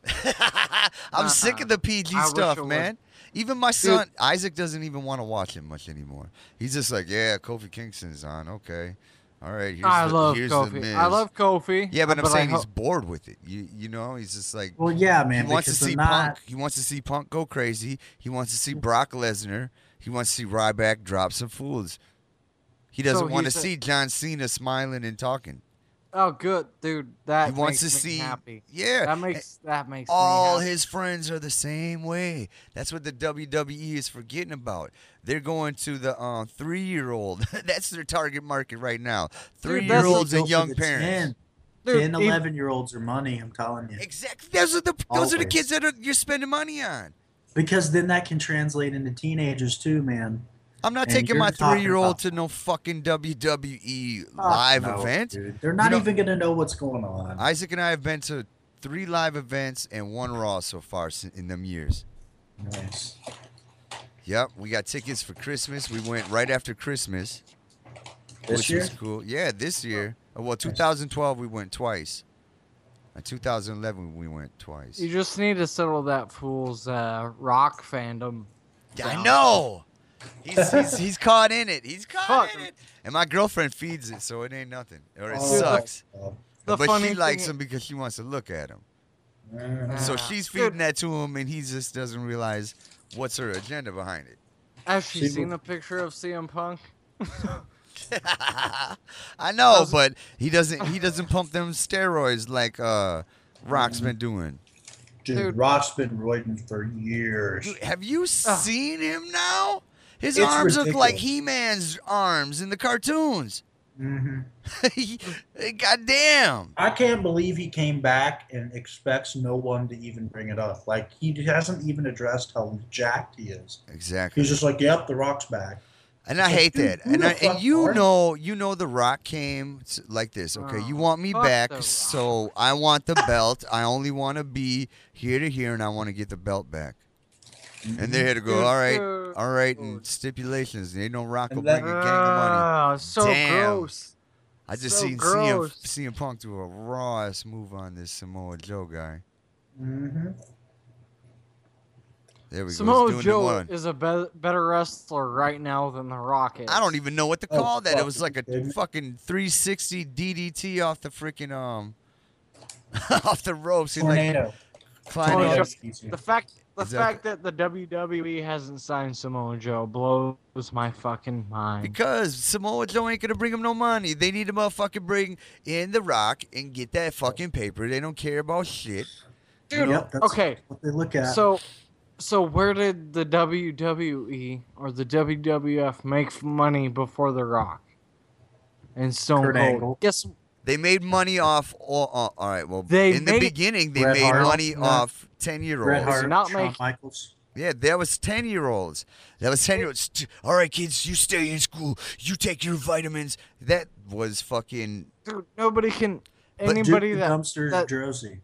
I'm sick of the P G I wish stuff, it would. man. Even my son Isaac doesn't even want to watch it much anymore. He's just like, yeah, Kofi Kingston's on. Okay, all right. Here's I the, love here's The Kofi. Miz. I love Kofi. Yeah, but I'm I saying ho- he's bored with it. You you know, he's just like well, yeah, man. he wants to because they're see not, Punk. He wants to see Punk go crazy. He wants to see Brock Lesnar. He wants to see Ryback drop some fools. He doesn't So want to he's a- see John Cena smiling and talking. Oh, good, dude. That He wants makes to me see, happy. yeah, That makes that makes all me happy. his friends are the same way. That's what the W W E is forgetting about. They're going to the uh, three-year-old. That's their target market right now. Dude, that's Three-year-olds Go and for young the parents. ten, Dude, ten, even- eleven year olds are money. I'm telling you. Exactly. Those are the those are the Always. kids that are, you're spending money on. Because then that can translate into teenagers too, man. I'm not And taking you're my talking three-year-old about- to no fucking W W E Oh, live no, event. dude. They're not You know- even gonna know what's going on. Isaac and I have been to three live events and one Raw so far si- in them years. Nice. Yep, we got tickets for Christmas. We went right after Christmas, This which year? was cool. Yeah, this year. Uh, Well, two thousand twelve we went twice. In two thousand eleven we went twice. You just need to settle that fool's uh, rock fandom. Yeah, I down. know. He's, he's he's caught in it. He's caught Fuck. in it. And my girlfriend feeds it, so it ain't nothing. Or it Oh, sucks. oh. The but funny she likes thing- him because she wants to look at him. Mhm. So Yeah. she's Dude. feeding that to him, and he just doesn't realize what's her agenda behind it. Has she See, seen but- the picture of C M Punk? I know, How's- but he doesn't. He doesn't pump them steroids like uh, Rock's Mm-hmm. been doing. Dude, Dude. Rock's been roiding for years. Dude, have you seen him now? His It's arms look like ridiculous. He-Man's arms in the cartoons. hmm God damn. I can't believe he came back and expects no one to even bring it up. Like, he hasn't even addressed how jacked he is. Exactly. He's just like, yep, The Rock's back. And I like, hate dude, that. who And the I, and fuck you are know, you know, The Rock came s- like this. Okay, you Oh, want me fuck back, The Rock. so I want the belt. I only want to be here to here, and I want to get the belt back. And they had to go, Dude, all right, dude, all right, and dude. stipulations. They know Rock will And bring that- a gang of money. Ah, so Damn. gross. I just so seen gross. C M, C M Punk do a raw ass move on this Samoa Joe guy. hmm There we go. Samoa He's doing Joe one. is a be- better wrestler right now than The Rock is. I don't even know what to Oh, call that. It fuck, was like a dude. fucking three sixty D D T off the freaking um off the ropes. He like Tornado. climbed Tornado. up. Tornado's easier. The fact, the Is that- fact that the W W E hasn't signed Samoa Joe blows my fucking mind. Because Samoa Joe ain't gonna bring him no money. They need to motherfucking bring in The Rock and get that fucking paper. They don't care about shit. Dude, Yep, that's okay, what they look at. so, so where did the W W E or the W W F make f- money before The Rock and Stone Kurt Cold? Angle. Guess They made money off all. Uh, all right, well, They in the made- beginning, they Bret made Hart. money No. off ten year Bret olds. Hart, not Shawn make- Michaels. Yeah, that was ten year olds. That was ten year olds. All right, kids, you stay in school. You take your vitamins. That was fucking. dude, nobody can. But Anybody Duke the that Dumpster that- Josie.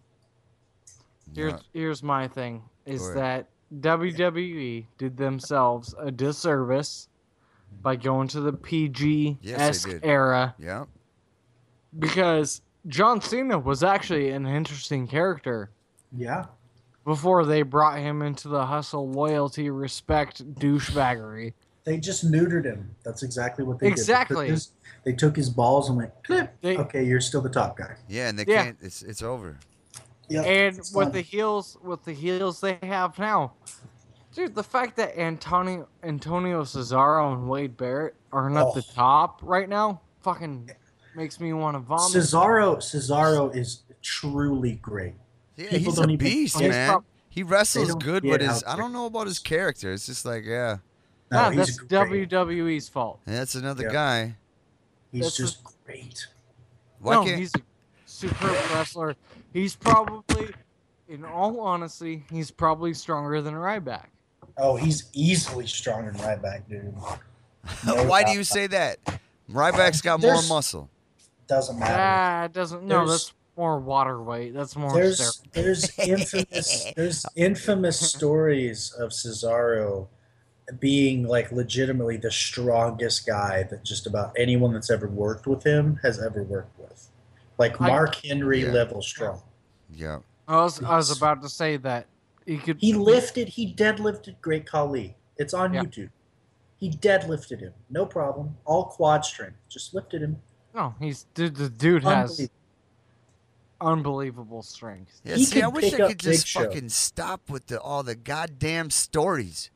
Here's Yeah. here's my thing is Go that W W E did themselves a disservice by going to the P G Yes, esque they did. era Yeah. because John Cena was actually an interesting character Yeah. before they brought him into the hustle, loyalty, respect, douchebaggery. They just neutered him. That's exactly what they Exactly. did. They took his, they took his balls and went, clip. They- Okay, you're still the top guy. Yeah, and they Yeah. can't. It's it's over. Yep. And it's with done. the heels, with the heels they have now, dude, the fact that Antonio Antonio Cesaro and Wade Barrett aren't at the Oh. top right now, fucking makes me want to vomit. Cesaro, Cesaro is truly great. Yeah, People he's don't a even- beast, He's man. prob- He wrestles don't good, get but his how I don't know about his character. It's just like yeah, No, Nah, he's that's great. W W E's fault. and that's another Yeah. guy. He's that's just great. Why no, can't he's a superb wrestler. He's probably, in all honesty, he's probably stronger than Ryback. Oh, he's easily stronger than Ryback, dude. No Why do doubt. you say that? Ryback's got more There's- muscle. Doesn't matter. Ah, it doesn't. No, There's- that's more water weight. That's more. There's steroid. there's infamous there's infamous stories of Cesaro being like legitimately the strongest guy that just about anyone that's ever worked with him has ever worked with. Like I- Mark Henry Yeah. level strong. Yeah. I was. I was He's- about to say that he could. He lifted, he deadlifted Great Khali. It's on Yeah. YouTube. He deadlifted him. No problem. All quad strength. Just lifted him. No, he's dude. The dude has Unbelievable. unbelievable strength. Yeah, He see, I could wish pick I up could just Big Show. fucking stop with the all the goddamn stories.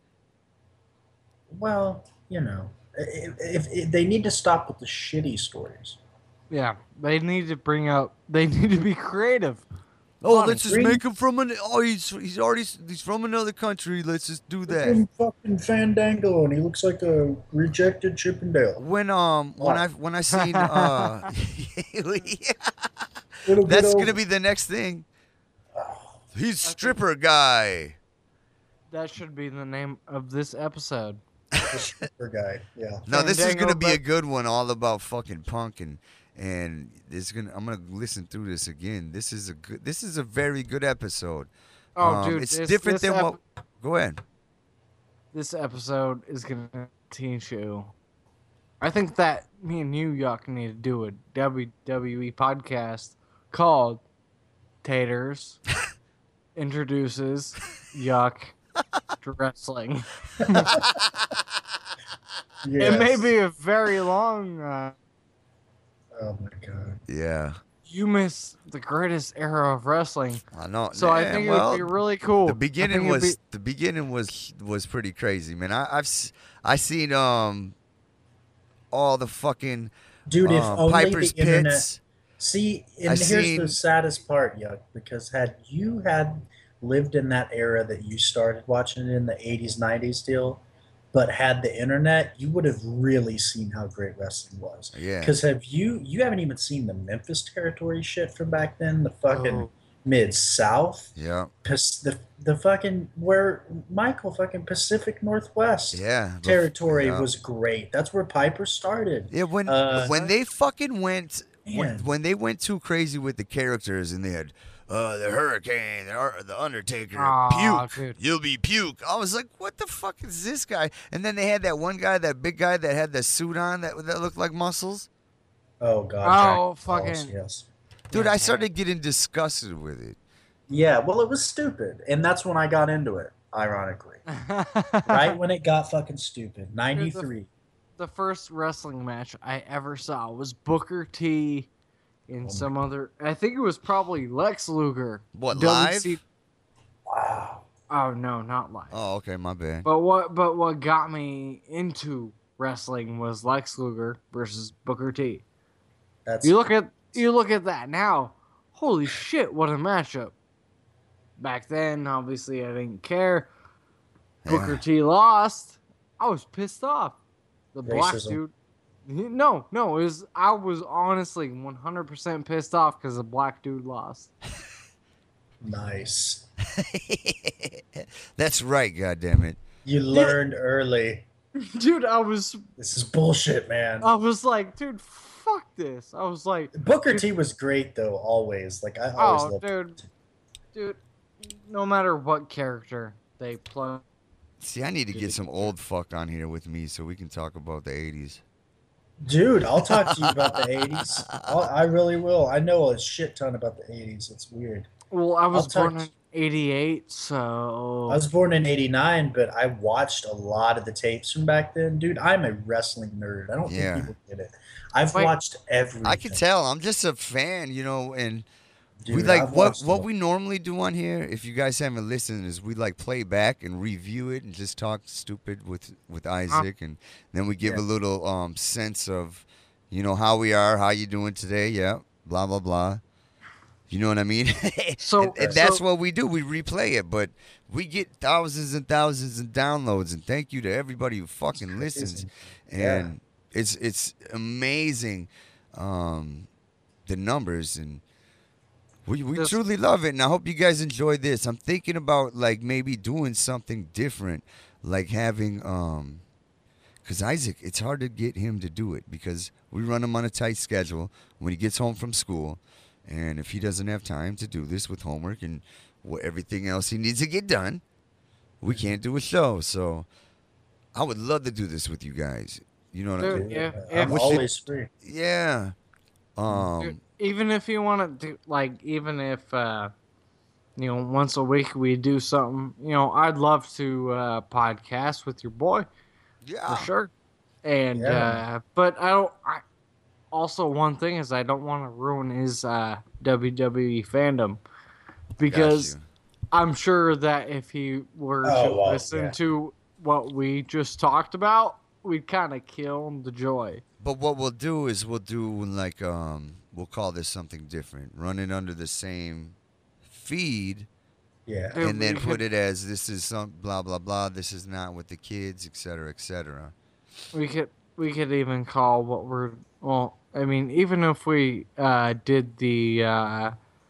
Well, you know, if, if, if they need to stop with the shitty stories. Yeah, they need to bring out. They need to be creative. Oh, Funny. let's just Bring- make him from an. Oh, he's he's already he's from another country. Let's just do that. Fucking fucking Fandango, and he looks like a rejected Chippendale. When um when Oh. I when I seen uh, It'll get that's over. gonna be the next thing. He's stripper guy. That should be the name of this episode. the stripper guy. Yeah. No, this is Fandango, gonna be a but- good one, all about fucking punk and and this gonna I'm gonna listen through this again. This is a good. This is a very good episode. Oh, Um, dude, it's this- different this than ep- what. Go ahead. This episode is gonna teach you. I think that me and you, Yuck, need to do a W W E podcast called Taters introduces Yuck to wrestling. It may Yes. be a very long. Uh, Oh my god. Yeah, you miss the greatest era of wrestling, I know. so I Yeah, think well, it would be really cool. The I beginning think it'd was be- the beginning was was pretty crazy, man. I, I've s- I seen um all the fucking Dude, if um, only Piper's the internet. Pits. See, and I here's seen- the saddest part, Yuck, because had you had lived in that era that you started watching it in the eighties, nineties still, but had the internet, you would have really seen how great wrestling was. Yeah, Because have you you haven't even seen the Memphis territory shit from back then, the fucking Oh. mid South, yeah, the the fucking where Michael fucking Pacific Northwest yeah. bef- territory yeah. was great. That's where Piper started. Yeah, when Uh, when they fucking went when, Man. when they went too crazy with the characters and they had uh the Hurricane, the, Ar- the Undertaker, Aw, puke, dude. you'll be puke. I was like, what the fuck is this guy? And then they had that one guy, that big guy that had the suit on that that looked like muscles. Oh god. Oh, Jack Balls, fucking- yes. Dude, Yeah, I started getting disgusted with it. Yeah, well, it was stupid, and that's when I got into it. ironically. Right when it got fucking stupid. ninety-three. The first wrestling match I ever saw was Booker T and Oh some other. I think it was probably Lex Luger. What, W C live? Wow. Oh no, not live. Oh, okay, my bad. But what? But what got me into wrestling was Lex Luger versus Booker T. That's You look at you look at that now. Holy shit! What a matchup. Back then, obviously, I didn't care. Booker Yeah. T lost. I was pissed off. The black Racism. dude. he- No, no, it was. I was honestly one hundred percent pissed off because the black dude lost. nice. That's right, goddammit. You learned early. Dude, I was. This is bullshit, man. I was like, dude, fuck this. I was like, Booker T was great though, always. Like I always oh, loved dude, dude. No matter what character they play. See, I need to get some old fuck on here with me so we can talk about the eighties. Dude, I'll talk to you about the eighties. I'll, I really will. I know a shit ton about the eighties. It's weird. Well, I was I'll born talk- in eighty-eight, so I was born in eighty-nine, but I watched a lot of the tapes from back then. Dude, I'm a wrestling nerd. I don't Yeah. think people get it. I've Wait. watched everything. I can tell. I'm just a fan, you know, and Dude, we like I've what watched what them. we normally do on here. If you guys haven't listened, is we like play back and review it and just talk stupid with with Isaac, and then we give Yeah. a little um sense of, you know, how we are, how you doing today, yeah, blah blah blah. You know what I mean? So- and, and that's so- what we do. We replay it, but we get thousands and thousands of downloads. And thank you to everybody who fucking listens. Yeah. And it's it's amazing, um, the numbers, and we we This- truly love it. And I hope you guys enjoy this. I'm thinking about like maybe doing something different, like having um, because Isaac, it's hard to get him to do it because we run him on a tight schedule when he gets home from school. And if he doesn't have time to do this with homework and what everything else he needs to get done, we can't do a show. So I would love to do this with you guys. You know what I Dude, mean? yeah, I'm if- always free. Yeah. Um. Dude, even if you want to do, like, even if, uh, you know, once a week we do something, you know, I'd love to uh, podcast with your boy Yeah. for sure. And, Yeah. uh, but I don't, I, also one thing is I don't want to ruin his uh, W W E fandom because Got you. I'm sure that if he were Oh, to well, listen yeah. to what we just talked about, we'd kind of kill the joy. But what we'll do is we'll do like um we'll call this something different. Run it under the same feed Yeah. Dude, and then we put could- it as this is some blah blah blah. This is not with the kids, et cetera, et cetera. We could we could even call what we're well. I mean, even if we uh, did the uh,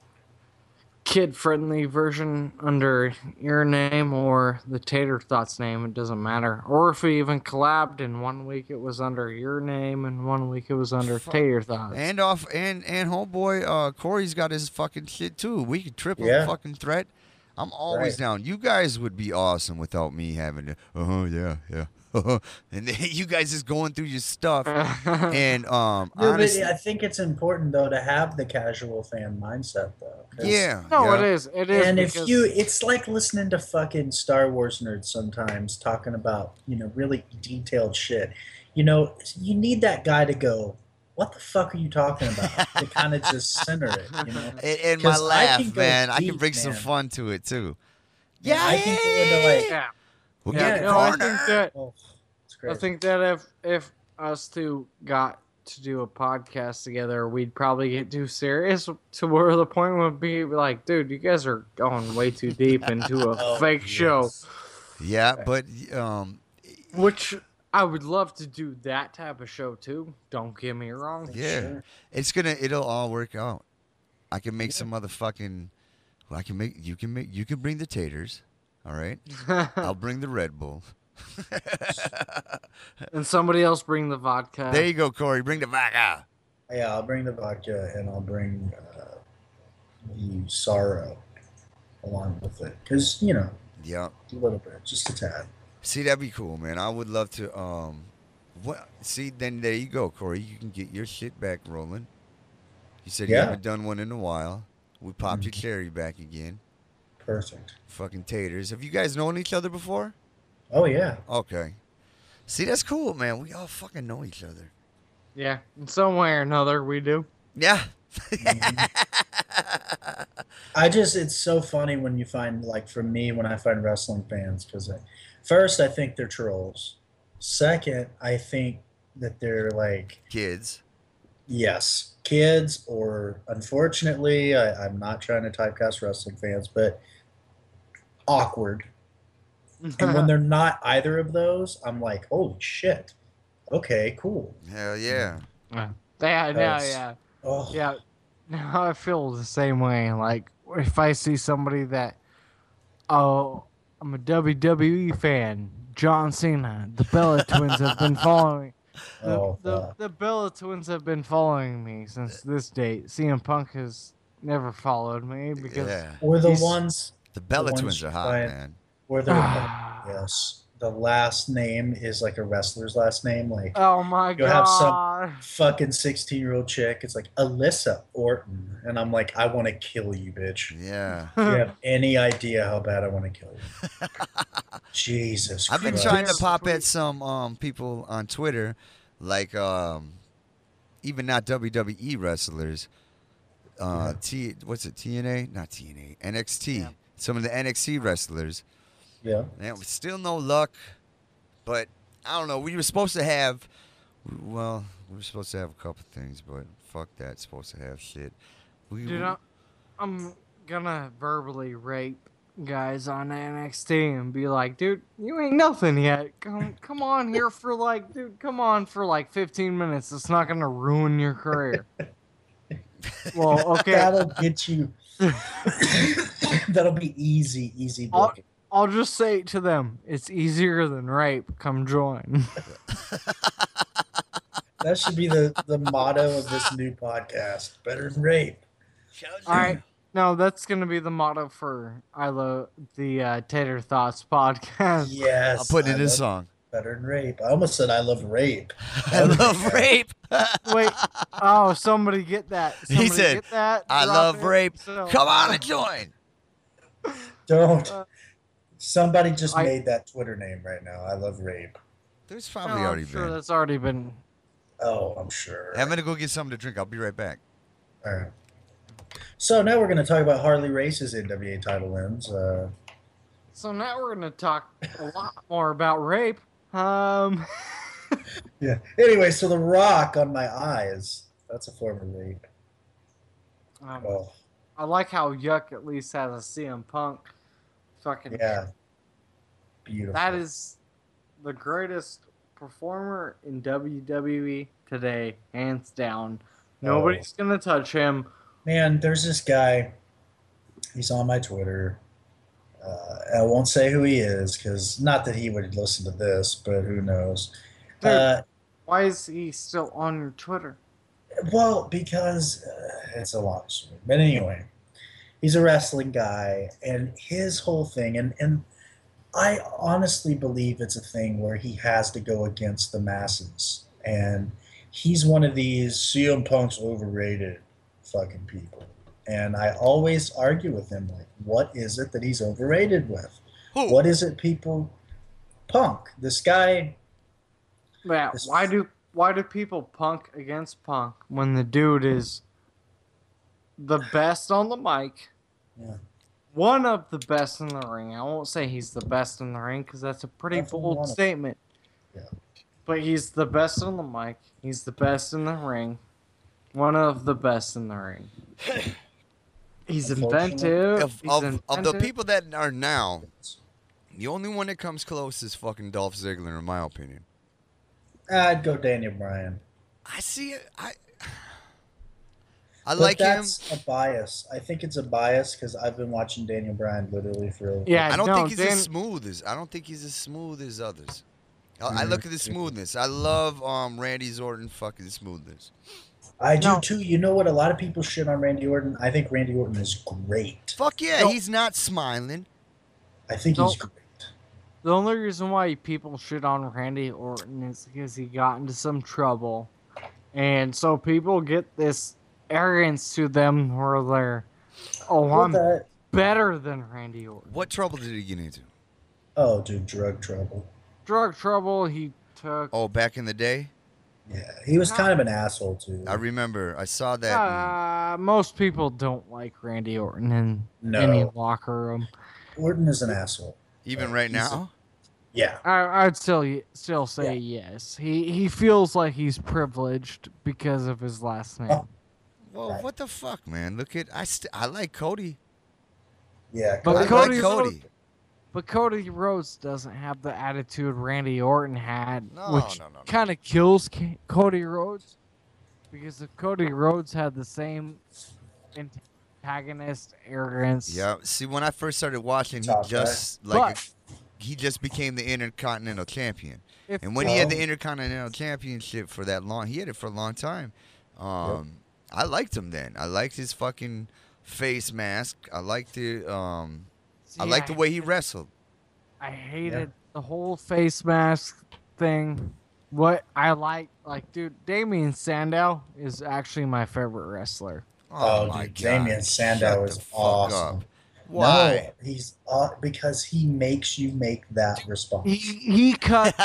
kid-friendly version under your name or the Tater Thoughts name, it doesn't matter. Or if we even collabed, and one week it was under your name, and one week it was under Fuck. Tater Thoughts. And off and and homeboy uh Corey's got his fucking shit too. We could triple Yeah. fucking threat. I'm always Right. down. You guys would be awesome without me having to. Uh huh. Yeah. Yeah. and then you guys just going through your stuff. And um, Yeah, honestly, but I think it's important though to have the casual fan mindset though. 'cause- yeah. no, yeah. it is. It is. And if because- you, it's like listening to fucking Star Wars nerds sometimes talking about, you know, really detailed shit. You know, you need that guy to go, what the fuck are you talking about? To kind of just center it, you know? And, and my 'Cause I laugh, can go man, I can deep, bring some man. fun to it too. Yeah, I can go into like, yeah, We'll yeah. get Yeah, No, I corner. think that oh, it's I great. think that if if us two got to do a podcast together, we'd probably get too serious to where the point would be like, dude, you guys are going way too deep into a Oh, fake show. yes. Yeah, but um, Which I would love to do that type of show too. Don't get me wrong. yeah, Sure. it's gonna, it'll all work out. I can make some motherfucking. Well, I can make you can make you can bring the taters. All right, I'll bring the Red Bull. And somebody else bring the vodka. There you go, Corey. Bring the vodka. Yeah, I'll bring the vodka and I'll bring uh, the sorrow along with it. Because, you know, Yeah. a little bit, just a tad. See, that'd be cool, man. I would love to. Um, what? See, then there you go, Corey. You can get your shit back rolling. You said you Yeah. haven't done one in a while. We popped your cherry back again. Perfect. Fucking taters. Have you guys known each other before? Oh yeah. Okay. See, that's cool, man. We all fucking know each other. Yeah, in some way or another, we do. Yeah. I just, it's so funny when you find, like, for me, when I find wrestling fans, because first, I think they're trolls. Second, I think that they're, like, Kids. yes, kids, or unfortunately, I, I'm not trying to typecast wrestling fans, but awkward. And when they're not either of those, I'm like, holy shit. Okay, cool. Hell yeah. Yeah, yeah, Yes. yeah. Oh, Yeah, now I feel the same way. Like, if I see somebody that, oh, I'm a W W E fan, John Cena, the Bella Twins have been following me. The, oh, the, fuck. the Bella Twins have been following me since this date. C M Punk has never followed me because Yeah. Or the he's- ones The Bella ones twins are hot, by- man. where they're, yes, the last name is like a wrestler's last name. Like, oh my You'll have some- god. fucking sixteen year old chick. It's like Alyssa Orton. And I'm like, I want to kill you, bitch. Yeah. Do you have any idea how bad I want to kill you? Jesus I've been Christ. trying to Yes, pop at please. some um people on Twitter, like um even not W W E wrestlers. Uh, T what's it? T N A? Not T N A. N X T. Yeah. Some of the N X T wrestlers. Yeah. Man, still no luck. But I don't know. We were supposed to have. Well, we were supposed to have a couple things, but fuck that. Supposed to have shit. We, Dude, I, I'm gonna verbally rape guys on N X T and be like, dude, you ain't nothing yet. Come, come on here for like, dude, come on for like fifteen minutes. It's not gonna ruin your career. Well, okay, That'll get you. That'll be easy, easy I'll, booking. I'll just say it to them. It's easier than rape. Come join. That should be the, the motto of this new podcast. Better than rape. All right. No, that's gonna be the motto for I love the uh, Tater Thoughts podcast. Yes. I'll put it I in a love song. Better than rape. I almost said I love rape. I love rape. Wait. Oh, somebody get that. He Somebody said, get that. I Drop love it. rape. So- Come on and join. Don't. Uh, Somebody just I- made that Twitter name right now. I love rape. There's No, probably I'm already sure been. that's already been. Oh, I'm sure. I'm gonna go get something to drink. I'll be right back. All right. So now we're going to talk about Harley Race's N W A title wins. Uh, So now we're gonna talk a lot more about rape. Um. yeah. Anyway, so the rock on my eyes, that's a form of rape. um, Oh, I like how Yuck at least has a C M Punk. Fucking. yeah. Beautiful. That is the greatest performer in W W E today, hands down. Nobody's gonna touch him. Man, there's this guy. He's on my Twitter. Uh, I won't say who he is because not that he would listen to this, but who knows. Dude. Uh, Why is he still on your Twitter? well, because uh, it's a long story. But anyway, he's a wrestling guy, and his whole thing, and, and I honestly believe it's a thing where he has to go against the masses. And he's one of these C M Punk's overrated fucking people. And I always argue with him, like, what is it that he's overrated with? Who? What is it people Punk? This guy, Yeah, This- why do why do people punk against Punk when the dude is the best on the mic? Yeah. One of the best in the ring. I won't say he's the best in the ring because that's a pretty Definitely one bold of- statement. Yeah. But he's the best on the mic. He's the best in the ring. One of the best in the ring. He's Unfortunately- inventive. Of, he's of, of the inventive. people that are now, the only one that comes close is fucking Dolph Ziggler, in my opinion. I'd go Daniel Bryan. I see it. I I But like him. that's a bias. I think it's a bias because I've been watching Daniel Bryan literally for. Yeah, I don't no, think he's Dan- as smooth as I don't think he's as smooth as others. I, I Mhm. look at the smoothness. I love um Randy Orton fucking smoothness. I do No. too. You know what? A lot of people shit on Randy Orton. I think Randy Orton is great. Fuck yeah, No. he's not smiling. I think No. he's great. The only reason why people shit on Randy Orton is because he got into some trouble. And so people get this arrogance to them where they're, oh, Well, I'm, that, better than Randy Orton. What trouble did he get into? Oh, dude, drug trouble. Drug trouble he took. Oh, back in the day? Yeah, he was kind of an asshole too. I remember. I saw that. Uh, most people don't like Randy Orton in No. any locker room. Orton is an asshole. even uh, right he's a- now? Yeah, I, I'd still still say yes. He he feels like he's privileged because of his last name. Oh. Well, Right. what the fuck, man? Look at I. St- I like Cody. yeah. But I Cody like Rhodes- Cody. But Cody Rhodes doesn't have the attitude Randy Orton had, No, which no, no, no. kind of kills K- Cody Rhodes. Because if Cody Rhodes had the same antagonist, arrogance, Yeah. See, when I first started watching, he Tough guy. just like But- he just became the Intercontinental Champion. if And when he had Oh. the Intercontinental Championship for that long, he had it for a long time. Um, I liked him then. I liked his fucking face mask. I liked the um, I See, liked the way he wrestled. I hated the whole face mask thing. What I like, like, dude, Damien Sandow is actually my favorite wrestler. Oh, my dude, God. Damien Shut Sandow the is fuck awesome. up. Why? No, he's uh, because he makes you make that response. He he cuts.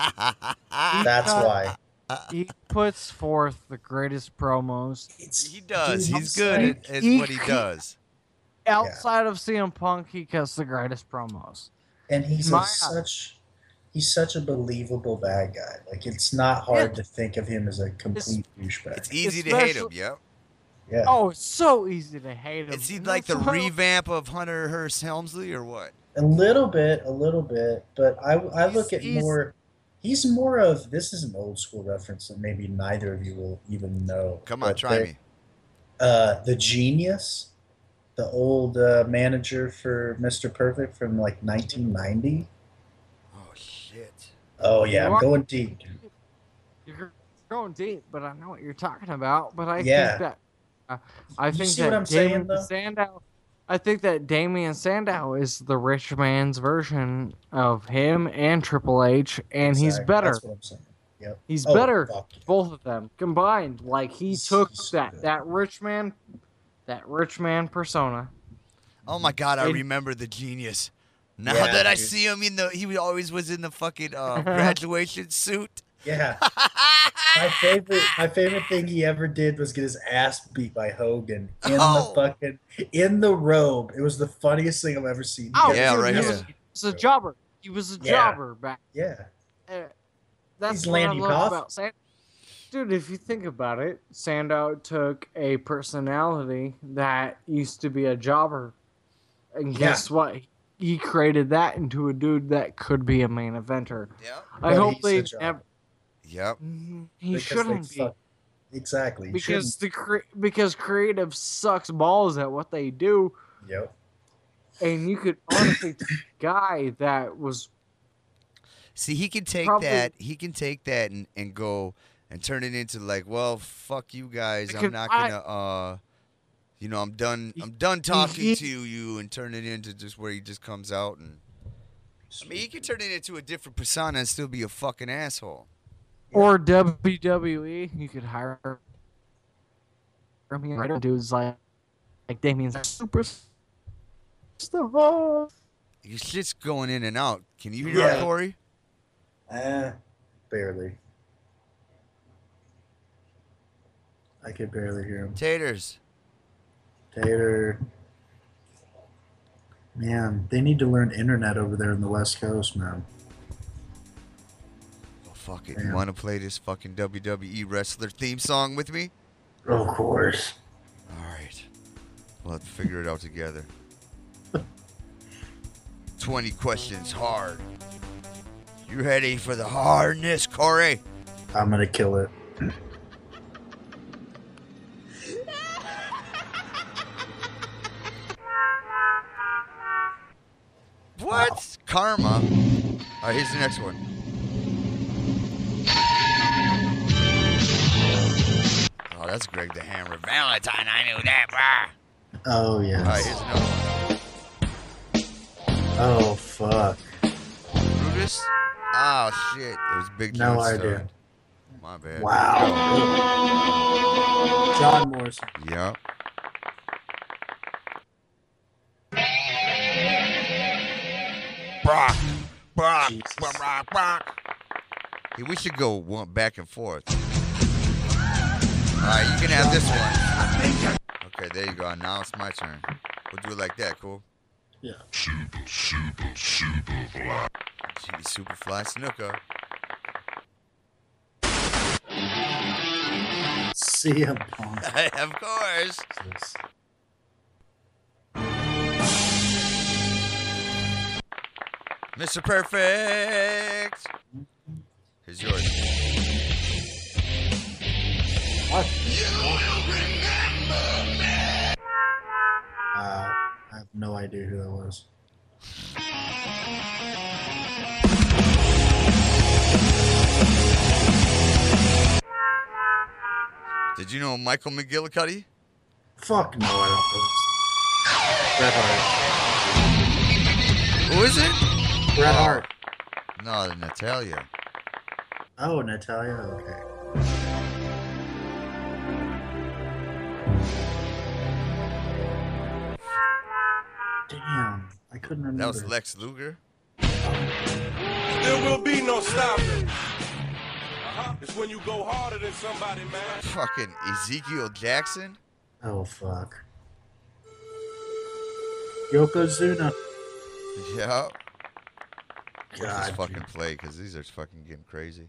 That's cut- why. he puts forth the greatest promos It's, He does. dude, He's I'm good saying- at, at he- what he does. outside of C M Punk. He cuts the greatest promos. and he's My- a, such he's such a believable bad guy. Like it's not hard Yeah. to think of him as a complete douchebag. It's easy to hate him. Especially- Yep. Yeah. Oh, it's so easy to hate him. Is he And like the that's why- revamp of Hunter Hearst Helmsley or what? A little bit, a little bit, but I I look He's- at he's- more. He's more of this is an old school reference that maybe neither of you will even know. Come on, but try they- me. Uh, the Genius, the old uh, manager for Mister Perfect from like nineteen ninety. Oh shit. Oh yeah, I'm What? going deep, dude. You're going deep, but I know what you're talking about. But I Yeah. think that uh, I You think see that what I'm saying, Damien though? Sandow. I think that Damien Sandow is the rich man's version of him and Triple H, and he's Exactly. better. That's what I'm saying. Yep. He's Oh, better. fuck yeah. Both of them combined. Like he He's- took he's that good. that rich man, that rich man persona. Oh my god, I It- remember the Genius. Now Yeah, that I dude. see him in the, he always was in the fucking uh, graduation suit. Yeah. My favorite, my favorite thing he ever did was get his ass beat by Hogan in Oh. the fucking in the robe. It was the funniest thing I've ever seen. Oh, Yeah, dude, right he here. was, he was a jobber. He was a Yeah. jobber back. Yeah, Uh, that's He's what I Landy love Koff. about Sandow. Dude, if you think about it, Sandow took a personality that used to be a jobber, and Yeah. guess what? He created that into a dude that could be a main eventer. Yep. I But hope he's they a jobber. never. Yep. Mhm, He because shouldn't they be. fuck- Exactly. he Because the cre- because creative sucks balls at what they do, shouldn't. Yep. and you could honestly take a guy that was See, he can take Probably- that. He can take that and, and go and turn it into like, well, fuck you guys. I'm Because not I- gonna. uh You know, I'm done. He- I'm done talking he- to you, and turn it into just where he just comes out and. I mean, he can turn it into a different persona and still be a fucking asshole. or W W E. You could hire him right dudes like like Damien's super star. Your shit's going in and out. Can you hear Yeah. it, Corey? Eh, barely. I could barely hear him. Taters. Tater. Man, they need to learn internet over there in the West Coast, man. Oh, fuck it. Yeah. You want to play this fucking W W E wrestler theme song with me? Of course. All right. We'll have to figure it out together. twenty questions hard. You ready for the hardness, Corey? I'm gonna kill it. What? Karma. All right, here's the next one. Oh, that's Greg the Hammer Valentine. I knew that, brah. Oh yes. All right, here's another one. Oh fuck. Brutus? Oh, shit. It was Big No John's idea. son. My bad. Wow. John Morrison. Yep. Brock, Brock, Jesus. Brock, Brock, Brock. Hey, we should go one back and forth. All right, you can have this one. Okay, there you go. Now it's my turn. We'll do it like that, cool? Yeah. Super, super, super fly. Gee, super fly snooker. C M Punk. Of course. Jesus. Mister Perfect. Here's yours. What? Uh, I have no idea who that was. Did you know Michael McGillicuddy? Fuck no, I don't know. Bret Hart. Who is it? Bret Oh. Hart. No, Natalia. Oh, Natalia? Okay. Damn, I couldn't remember. That was Lex Luger. There will be no stopping. Uh-huh. It's when you go harder than somebody, man. Fucking Ezekiel Jackson. Oh, fuck. Yokozuna. Yeah. We'll God, just fucking play because these are fucking getting crazy.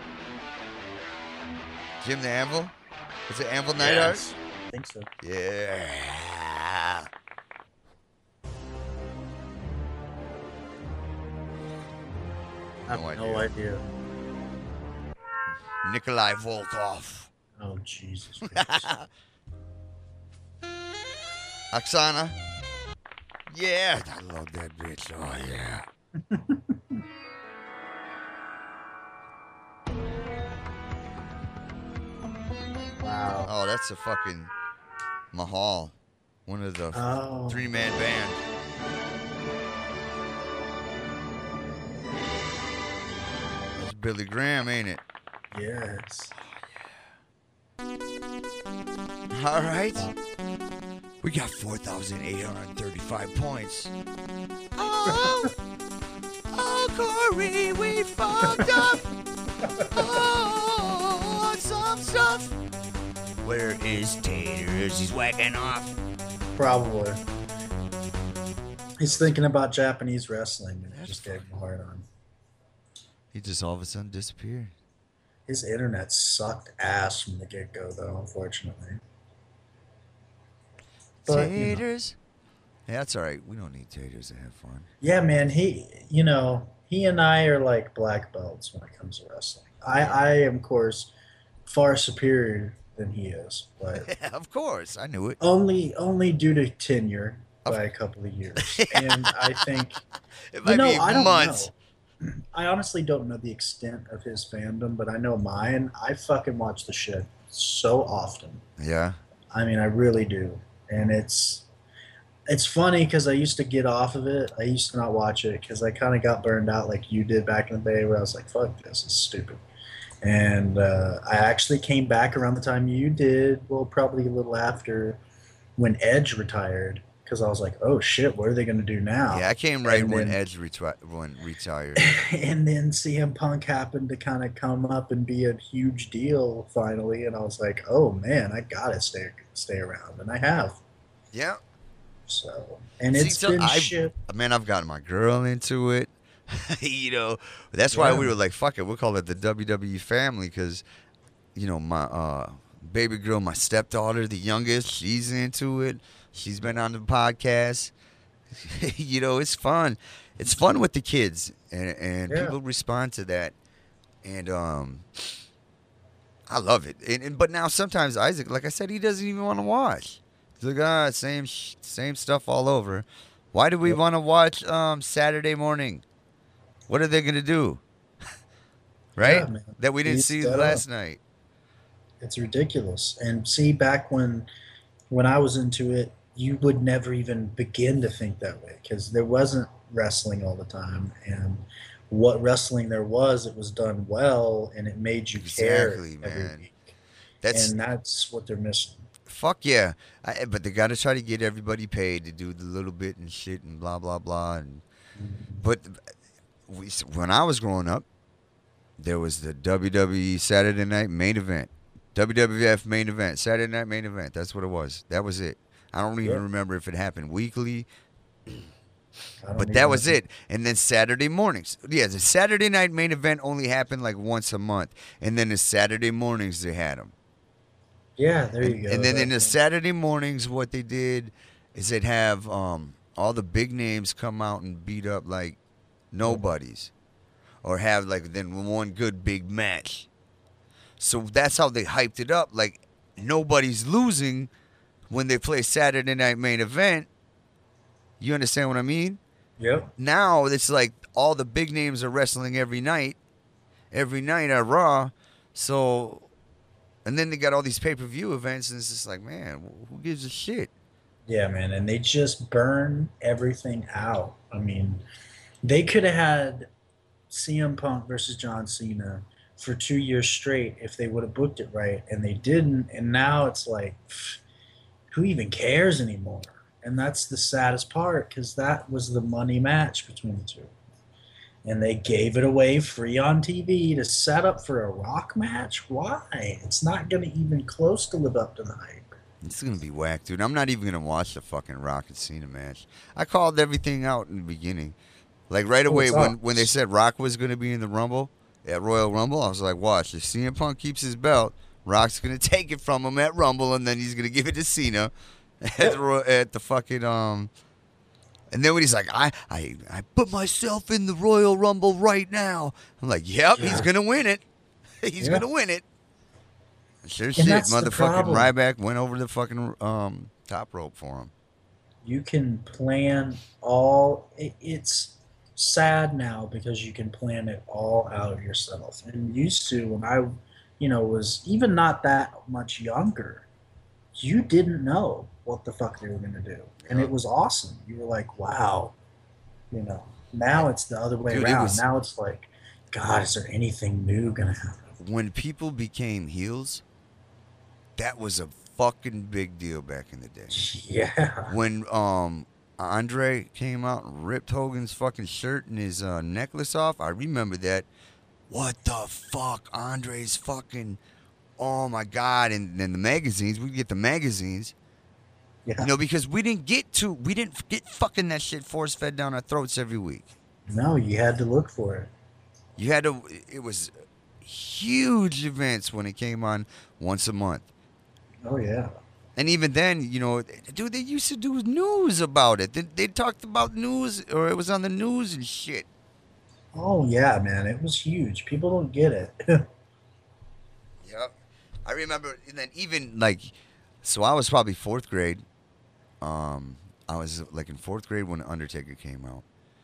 Jim the Anvil? Is it Anvil Neidhart? Yes. I think so. Yeah. I have No no, idea. idea. Nikolai Volkov. Oh, Jesus Christ. Oksana. Yeah, I love that bitch. Oh, yeah. Wow. Oh, that's a fucking Mahal. One of the Oh. three-man band. That's Billy Graham, ain't it? Yes. All right. We got four thousand eight hundred thirty-five points. Oh, oh, Corey, we fucked up. Oh, some stuff. Where is Taters? He's whacking off. Probably. He's thinking about Japanese wrestling and it just gave him a hard on. He just all of a sudden disappeared. His internet sucked ass from the get go, though, unfortunately. But, you know. Taters? Yeah, that's all right. We don't need taters to have fun. Yeah, man. He, you know, he and I are like black belts when it comes to wrestling. I, I am, of course, far superior than he is, but Of course, I knew it. only only due to tenure by a couple of years. And I think, It you might know, be I don't months. know. I honestly don't know the extent of his fandom, but I know mine. I fucking watch the shit so often. Yeah. I mean, I really do, and it's it's funny because I used to get off of it. I used to not watch it because I kind of got burned out like you did back in the day, where I was like, "Fuck this, it's stupid." And uh, I actually came back around the time you did, well, probably a little after, when Edge retired, because I was like, "Oh shit, what are they going to do now?" Yeah, I came right And when then- Edge retri- when retired. And then C M Punk happened to kind of come up and be a huge deal finally, and I was like, "Oh man, I gotta stay stay around," and I have. Yeah. So, and See, it's so been I've- shit. Man, I've gotten my girl into it. You know, that's why Yeah. we were like, fuck it, we'll call it the W W E family because, you know, my uh, baby girl, my stepdaughter, the youngest, she's into it. She's been on the podcast. You know, it's fun. It's fun with the kids, and, and Yeah. people respond to that. And um, I love it. And, and But now sometimes Isaac, like I said, he doesn't even want to watch. He's like, ah, same, sh- same stuff all over. Why do we Yep. want to watch um, Saturday morning? What are they going to do? Right? Yeah, man. That we didn't Eat see that last up. night. It's ridiculous. And see, back when when I was into it, you would never even begin to think that way because there wasn't wrestling all the time, and what wrestling there was, it was done well, and it made you Exactly, care every man. week. That's And that's what they're missing. fuck yeah. I, but they got to try to get everybody paid to do the little bit and shit and blah blah blah and But we, when I was growing up, there was the W W E Saturday Night Main Event, W W F Main Event, Saturday Night Main Event. That's what it was. That was it. I don't even Yeah. remember if it happened weekly, I don't but even that was know. it. And then Saturday mornings. Yeah, the Saturday Night Main Event only happened like once a month. And then the Saturday mornings they had them. Yeah, there And, you go. and then in the That's- Saturday mornings, what they did is they'd have um, all the big names come out and beat up like nobodies, or have like then one good big match. So that's how they hyped it up. Like nobody's losing when they play Saturday Night Main Event. You understand what I mean? Yep. Now it's like all the big names are wrestling every night, every night at Raw. So, and then they got all these pay per view events, and it's just like, man, who gives a shit? Yeah, man, and they just burn everything out. I mean, they could have had C M Punk versus John Cena for two years straight if they would have booked it right, and they didn't. And now it's like, pff, who even cares anymore? And that's the saddest part, because that was the money match between the two. And they gave it away free on T V to set up for a Rock match? Why? It's not going to even close to live up to the hype. It's gonna be whack, dude. I'm not even gonna watch the fucking Rock and Cena match. I called everything out in the beginning, like right Oh, away it's when up. when they said Rock was gonna be in the Rumble at Royal Rumble. I was like, watch, if C M Punk keeps his belt, Rock's gonna take it from him at Rumble, and then he's gonna give it to Cena at the, Ro- at the fucking um. And then when he's like, I, I I put myself in the Royal Rumble right now. I'm like, yep, he's Yeah. gonna win it. He's Yeah. gonna win it. Sure And shit, that's the motherfucking problem. Ryback went over the fucking um top rope for him. You can plan all it, it's sad now because you can plan it all out yourself. And used to, when I you know was even not that much younger, you didn't know what the fuck they were going to do, and it was awesome. You were like, wow. You know, now it's the other way Dude, it around. was- Now it's like, god, is there anything new going to happen? When people became heels, that was a fucking big deal back in the day. Yeah. When um Andre came out and ripped Hogan's fucking shirt and his uh, necklace off, I remember that. What the fuck, Andre's fucking, oh my god! And then the magazines, we get the magazines, Yeah. you know, because we didn't get to, we didn't get fucking that shit force fed down our throats every week. No, you had to look for it. You had to, it was huge events when it came on once a month. Oh yeah. And even then, you know, dude, they used to do news about it. They, they talked about news, or it was on the news and shit. Oh yeah, man, it was huge. People don't get it. Yep. I remember, and then even like, so I was probably fourth grade. Um, I was like in fourth grade when Undertaker came out,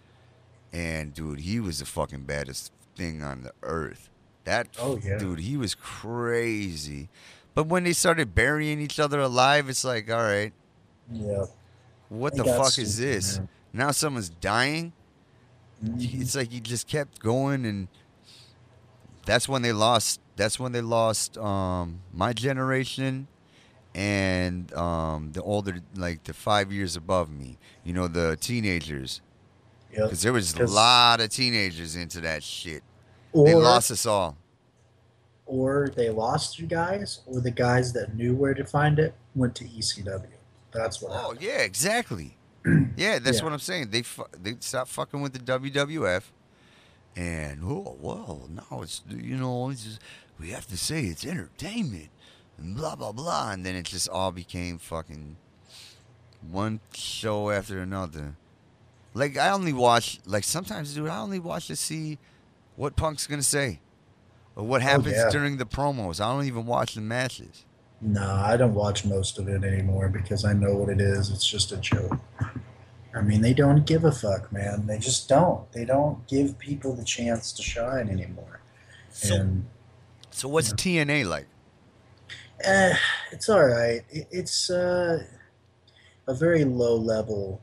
and dude, he was the fucking baddest thing on the earth. That Oh, yeah. dude, he was crazy. But when they started burying each other alive, it's like, all right, Yeah. what They the got fuck is stupid, this? man. Now someone's dying. Mhm. It's like he just kept going, and that's when they lost. That's when they lost um, my generation and um, the older, like the five years above me. You know, the teenagers, Yep. because there was a 'Cause- lot of teenagers into that shit. Or, They lost us all. or they lost you guys, or the guys that knew where to find it went to E C W. That's what Oh happened. yeah, exactly. Yeah, that's Yeah. what I'm saying. They fu- they stopped fucking with the W W F, and oh well, now it's you know it's just, we have to say it's entertainment and blah blah blah, and then it just all became fucking one show after another. Like I only watch like sometimes, dude. I only watch to see what Punk's gonna say or what happens yeah. during the promos. I don't even watch the matches. No, I don't watch most of it anymore because I know what it is. It's just a joke. I mean, they don't give a fuck, man. They just don't. They don't give people the chance to shine anymore. So And so what's T N A like? eh, it's all right. It, it's uh, a very low level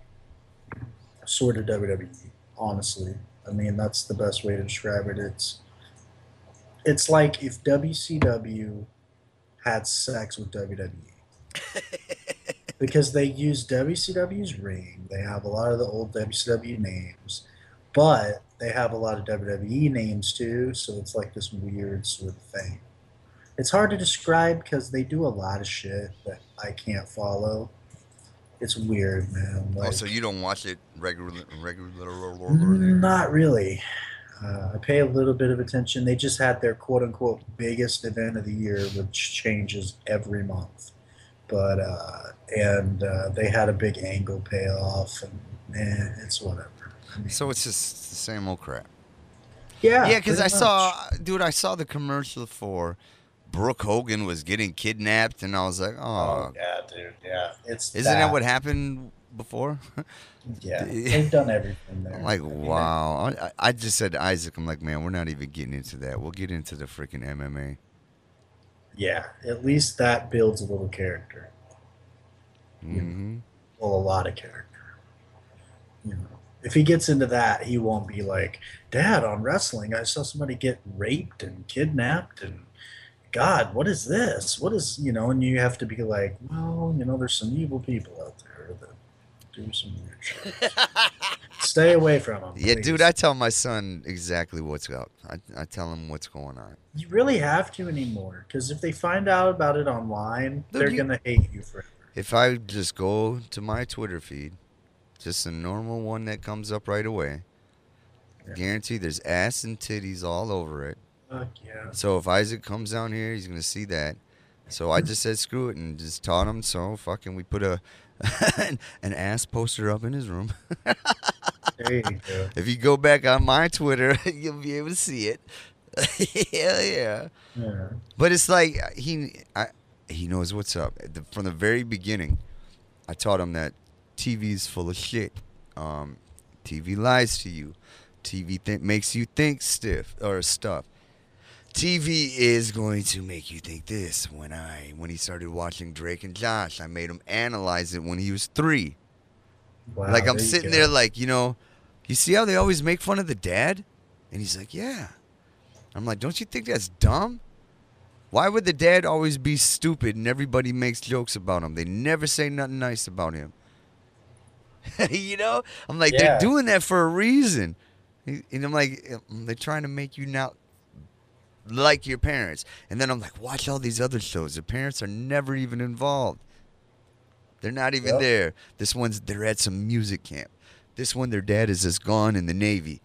sort of W W E, honestly. I mean, that's the best way to describe it. It's it's like if W C W had sex with W W E. because they use W C W's ring. They have a lot of the old W C W names, but they have a lot of W W E names too. So it's like this weird sort of thing. It's hard to describe because they do a lot of shit that I can't follow. It's weird, man. Oh, Like, so you don't watch it regularly? Regular. not really. Uh, I pay a little bit of attention. They just had their quote unquote biggest event of the year, which changes every month. But, uh, and uh, they had a big angle payoff, and eh, it's whatever. I mean, So it's just the same old crap. yeah. Yeah, because pretty I much. saw, dude, I saw the commercial for Brooke Hogan was getting kidnapped, and I was like, Oh, oh, yeah, dude. Yeah. It's isn't that what happened before? Yeah. They've done everything there. I'm like, I mean, wow. I, I just said to Isaac, I'm like, man, we're not even getting into that. We'll get into the freaking M M A. Yeah. At least that builds a little character. Mm-hmm. Well, a lot of character. You know, if he gets into that, he won't be like, Dad, on wrestling, I saw somebody get raped and kidnapped, and God, what is this? What is, you know, and you have to be like, well, you know, there's some evil people out there that do some weird shit. Stay away from them. Yeah, please. dude, I tell my son exactly what's up. I, I tell him what's going on. You really have to anymore, because if they find out about it online, Dude, they're you- gonna hate you forever. If I just go to my Twitter feed, just a normal one that comes up right away, Yeah. guarantee there's ass and titties all over it. Fuck yeah. So if Isaac comes down here, he's gonna see that. So I just said screw it and just taught him. So fucking we put a an, an ass poster up in his room. There you go. If you go back on my Twitter, you'll be able to see it. Hell yeah! Yeah. But it's like he I, he knows what's up. The, from the very beginning, I taught him that T V's full of shit. Um, T V lies to you. T V th- makes you think stiff or stuff. T V is going to make you think this. When I when he started watching Drake and Josh, I made him analyze it when he was three. Wow, like I'm there you sitting go. there like, you know, you see how they always make fun of the dad? And he's like, yeah. I'm like, don't you think that's dumb? Why would the dad always be stupid and everybody makes jokes about him? They never say nothing nice about him. You know? I'm like, Yeah. they're doing that for a reason. And I'm like, they're trying to make you not like your parents. And then I'm like, watch all these other shows. The parents are never even involved. They're not even Yep. there. This one's, they're at some music camp. This one, their dad is just gone in the Navy.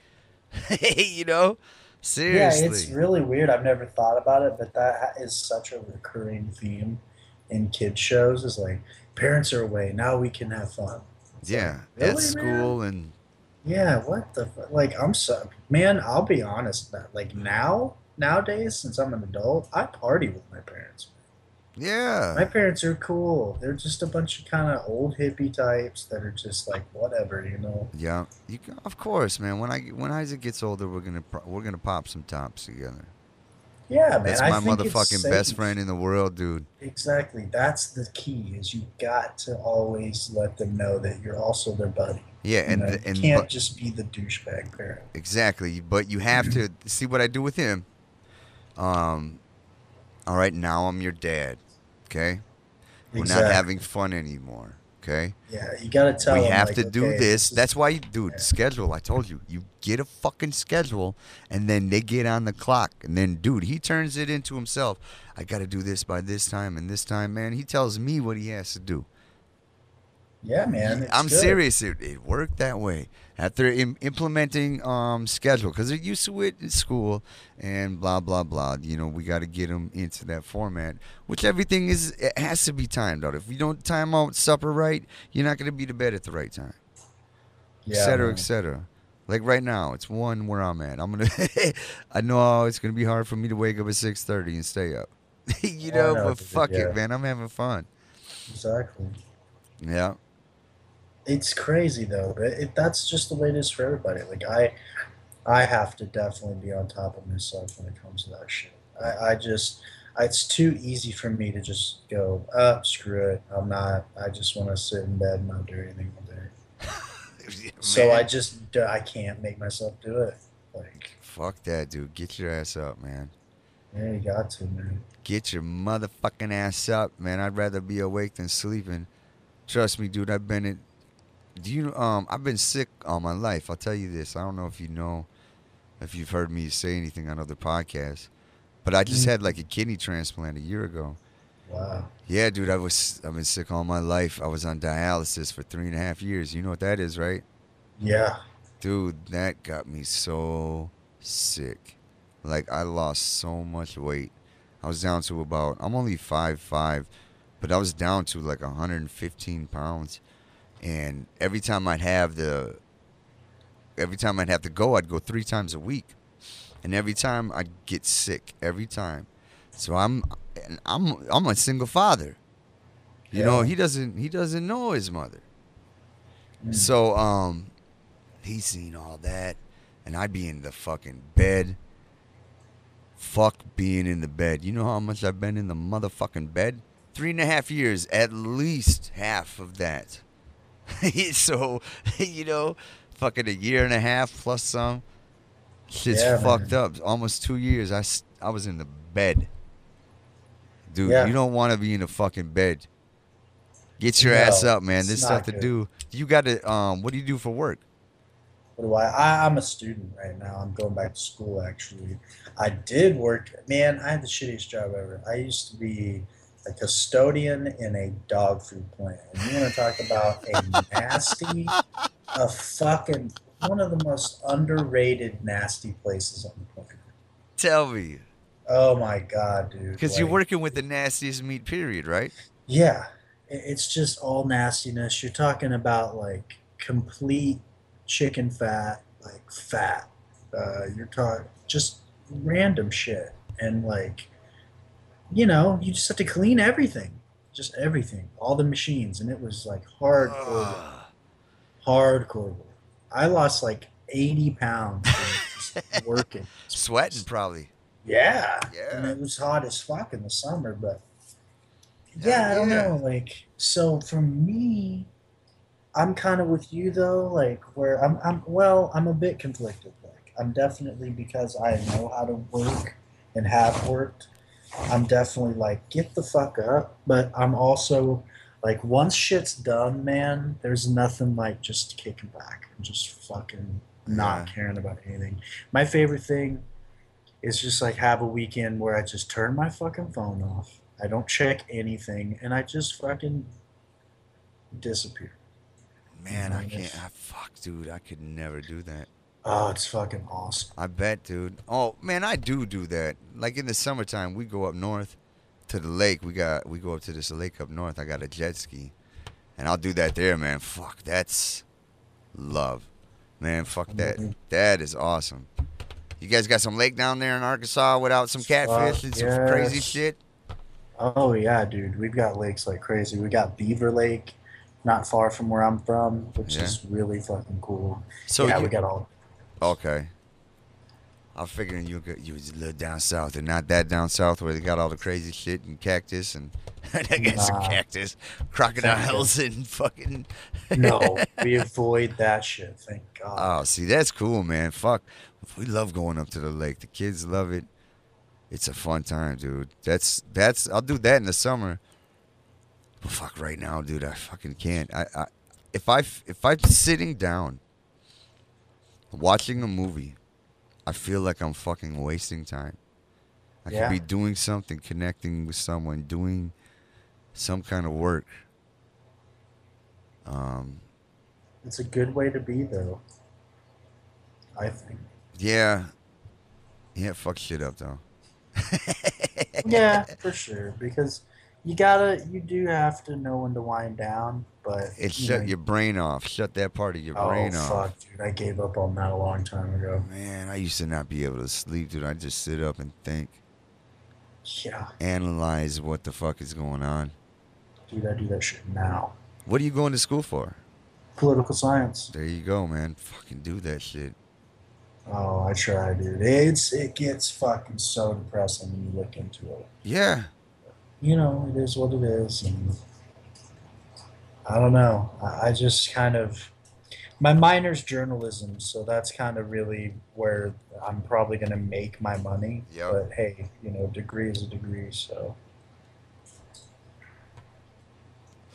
You know? Seriously. Yeah, it's really weird. I've never thought about it, but that is such a recurring theme in kids shows. Is like parents are away, now we can have fun. It's Yeah, like, at really, school man? and Yeah, what the fu- like? I'm so man. I'll be honest. That like now nowadays, since I'm an adult, I party with my parents. yeah, My parents are cool. They're just a bunch of kind of old hippie types that are just like whatever, you know. yeah. You can, of course, man. When I when Isaac gets older, we're gonna pro- we're gonna pop some tops together. Yeah, man. That's I my think it's motherfucking best safe. friend in the world, dude. Exactly. That's the key. Is you got to always let them know that you're also their buddy. Yeah, You and know, the, you and can't but- just be the douchebag parent. exactly. But you have to see what I do with him. Um, all right, now I'm your dad. Okay, we're Exactly. not having fun anymore. Okay. Yeah, you got to tell We them. have like, to do okay, this. is- That's why, you, dude, Yeah. schedule. I told you. You get a fucking schedule, and then they get on the clock. And then, dude, he turns it into himself. I got to do this by this time and this time, man. He tells me what he has to do. Yeah, man. it's I'm good. serious. It, it worked that way. After Im- implementing um, schedule, because they're used to it in school and blah, blah, blah. You know, we got to get them into that format, which everything is, it has to be timed out. If you don't time out supper right, you're not going to be to bed at the right time. Yeah, et cetera, man. et cetera. Like right now, it's one where I'm at. I'm gonna. I know it's gonna be hard for me to wake up at six thirty and stay up. You I know, know, but dude, fuck yeah. it, man. I'm having fun. Exactly. Yeah. It's crazy though, but it, that's just the way it is for everybody. Like I, I have to definitely be on top of myself when it comes to that shit. I, I just, it's too easy for me to just go, uh, screw it. I'm not. I just want to sit in bed and not do anything all day. So Man, I just, I can't make myself do it. Like, fuck that, dude. Get your ass up, man. yeah, you got to, man. Get your motherfucking ass up, man. I'd rather be awake than sleeping. Trust me, dude. I've been in. Do you um? I've been sick all my life. I'll tell you this. I don't know if you know, if you've heard me say anything on other podcasts, but I just Mm. had like a kidney transplant a year ago. Wow. Yeah, dude. I was. I've been sick all my life. I was on dialysis for three and a half years. You know what that is, right? Yeah. Dude, that got me so sick. Like, I lost so much weight. I was down to about, I'm only five five, but I was down to like one hundred fifteen pounds. And every time I'd have the, every time I'd have to go, I'd go three times a week. And every time I'd get sick, every time. So I'm, and I'm, I'm a single father. You know, Yeah. he doesn't, he doesn't know his mother. Mm. So, um, he's seen all that, and I'd be in the fucking bed. Fuck being in the bed. You know how much I've been in the motherfucking bed? Three and a half years, at least half of that. So, you know, fucking a year and a half plus some. Shit's Yeah, fucked man. up. Almost two years, I, s- I was in the bed. Dude, Yeah. you don't want to be in the fucking bed. Get your No, ass up, man. it's There's not stuff to good. do. You got to, um, what do you do for work? What do I, I? I'm a student right now. I'm going back to school, actually. I did work, man, I had the shittiest job ever. I used to be a custodian in a dog food plant. And you want to talk about a nasty, a fucking, one of the most underrated, nasty places on the planet. Tell me. Oh my God, dude. Because you're Like, working with the nastiest meat, period, right? yeah, i- it's just all nastiness. You're talking about like complete chicken fat, like fat. Uh, you're talking just random shit, and like, you know, you just have to clean everything, just everything, all the machines, and it was like hardcore, work, Ugh. hardcore. work. I lost like eighty pounds dude, just working. Sweating, probably. Yeah, Yeah. and it was hot as fuck in the summer, but Yeah, yeah, I don't yeah. know. Like, so for me, I'm kind of with you though. Like, where I'm, I'm well, I'm a bit conflicted. Like, I'm definitely because I know how to work and have worked. I'm definitely like, get the fuck up. But I'm also like, once shit's done, man, there's nothing like just kicking back and just fucking not Yeah. caring about anything. My favorite thing is just like have a weekend where I just turn my fucking phone off. I don't check anything, and I just fucking disappear. Man, I Mhm. can't. I, fuck, dude. I could never do that. Oh, it's fucking awesome. I bet, dude. Oh, man, I do do that. Like in the summertime, we go up north to the lake. We got we go up to this lake up north. I got a jet ski, and I'll do that there, man. Fuck, that's love, man. Fuck that. Mhm. That is awesome. You guys got some lake down there in Arkansas without some catfish Fuck and some crazy yes. shit? Oh yeah, dude. We've got lakes like crazy. We got Beaver Lake, not far from where I'm from, which Yeah. is really fucking cool. So yeah, you we got all. okay? I'm figuring you could- you was a little down south, and not that down south where they got all the crazy shit and cactus and I got some Nah. cactus, crocodiles, and fucking. No, we avoid that shit. Thank God. Oh, see, that's cool, man. Fuck, we love going up to the lake. The kids love it. It's a fun time, dude. That's that's. I'll do that in the summer. But fuck, right now, dude, I fucking can't. I, I if I if I'm sitting down watching a movie, I feel like I'm fucking wasting time. I Yeah. could be doing something, connecting with someone, doing some kind of work. Um, It's a good way to be, though. I think. yeah, yeah. Fuck shit up though. Yeah, for sure. Because you gotta, you do have to know when to wind down. But It you shut know, your brain off. Shut that part of your oh brain off. fuck, dude! I gave up on that a long time ago. Man, I used to not be able to sleep, dude. I just sit up and think, Yeah, analyze what the fuck is going on. dude, I do that shit now. What are you going to school for? Political science. There you go, man. Fucking do that shit. Oh, I try, dude. It's it gets fucking so depressing when you look into it. Yeah. You know, it is what it is, and I don't know. I, I just kind of my minor's journalism, so that's kind of really where I'm probably gonna make my money. Yep. But hey, you know, degree is a degree, so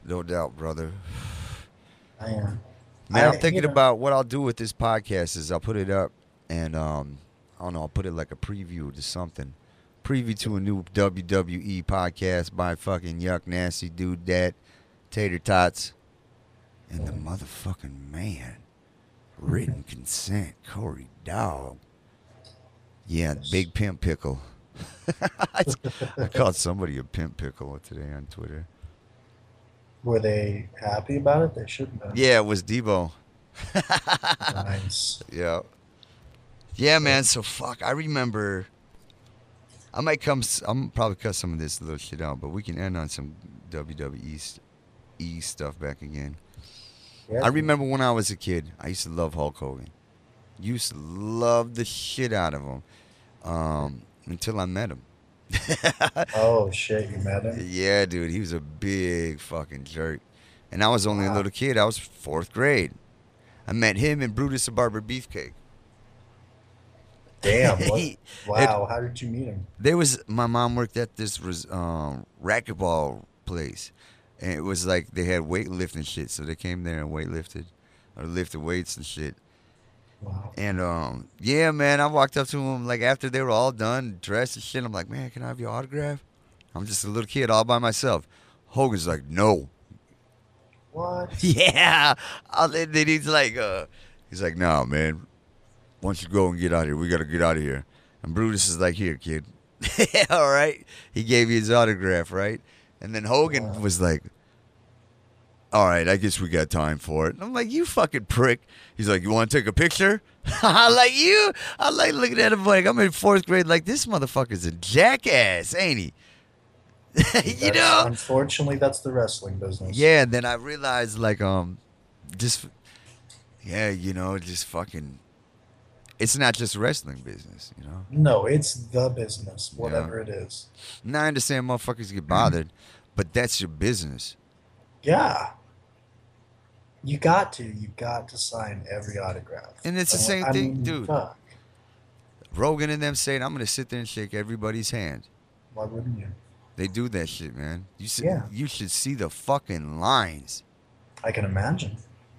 No doubt, brother. I am. Man, I- I'm thinking you know- about what I'll do with this podcast is I'll put it up and um I don't know, I'll put it like a preview to something. Preview to a new W W E podcast by fucking Yuck Nasty Dude Dat, Tater Tots, and the motherfucking man. Written consent, Corey Dog. Yeah, Big Pimp Pickle. I called somebody a pimp pickle today on Twitter. Were they happy about it? They shouldn't have. Yeah, it was Debo. Nice. Yeah. Yeah, man. So fuck. I remember. I might come. s- I'm probably cut some of this little shit out, but we can end on some W W E st- E stuff back again. Yeah, I remember when I was a kid, I used to love Hulk Hogan. Used to love the shit out of him, um, until I met him. Oh shit, you met him? Yeah, dude, he was a big fucking jerk, and I was only a Wow. little kid. I was fourth grade. I met him and Brutus the Barber Beefcake. Damn. What, He- wow. How did you meet him? There was my mom worked at this res- um, racquetball place, and it was like they had weightlifting shit. So they came there and weightlifted, or lifted weights and shit. Wow. And um, yeah, man, I walked up to him like after they were all done, dressed and shit. I'm like, man, can I have your autograph? I'm just a little kid all by myself. Hogan's like, no. What? Yeah. I'll- Then he's like, uh, he's like, no, man. Why don't you go and get out of here? We gotta get out of here. And Brutus is like, here, kid. All right. He gave you his autograph, right? And then Hogan Wow. was like, all right, I guess we got time for it. And I'm like, you fucking prick. He's like, you want to take a picture? I like you. I like looking at him like I'm in fourth grade. Like this motherfucker's a jackass, ain't he? you That's- know? Unfortunately, that's the wrestling business. Yeah, and then I realized, like, um, just, yeah, you know, just fucking, it's not just wrestling business, you know? No, it's the business, whatever it is. Now I understand motherfuckers get bothered, but that's your business. Yeah. You got to. You got to sign every autograph. And it's the I- same I thing, mean, dude. Fuck. Rogan and them saying, I'm going to sit there and shake everybody's hand. Why wouldn't you? They do that shit, man. You should, Yeah. you should see the fucking lines. I can imagine.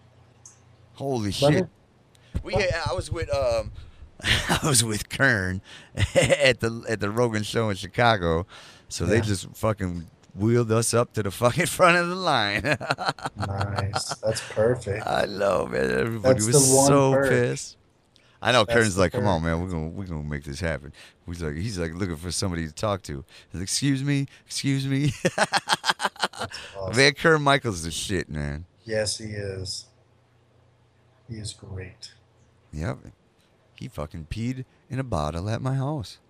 Holy But shit. it- We, I was with um, I was with Kern at the at the Rogan show in Chicago, so they Yeah. just fucking wheeled us up to the fucking front of the line. Nice. That's perfect. I know, man. Everybody That's was the one so perk. pissed. I know That's Kern's the like, come on, perk. man, we're gonna we're gonna make this happen. He's like, he's like looking for somebody to talk to. He's like, excuse me, excuse me. Awesome. Man, Kern Michaels the shit, man. Yes, he is. He is great. Yep. He fucking peed in a bottle at my house.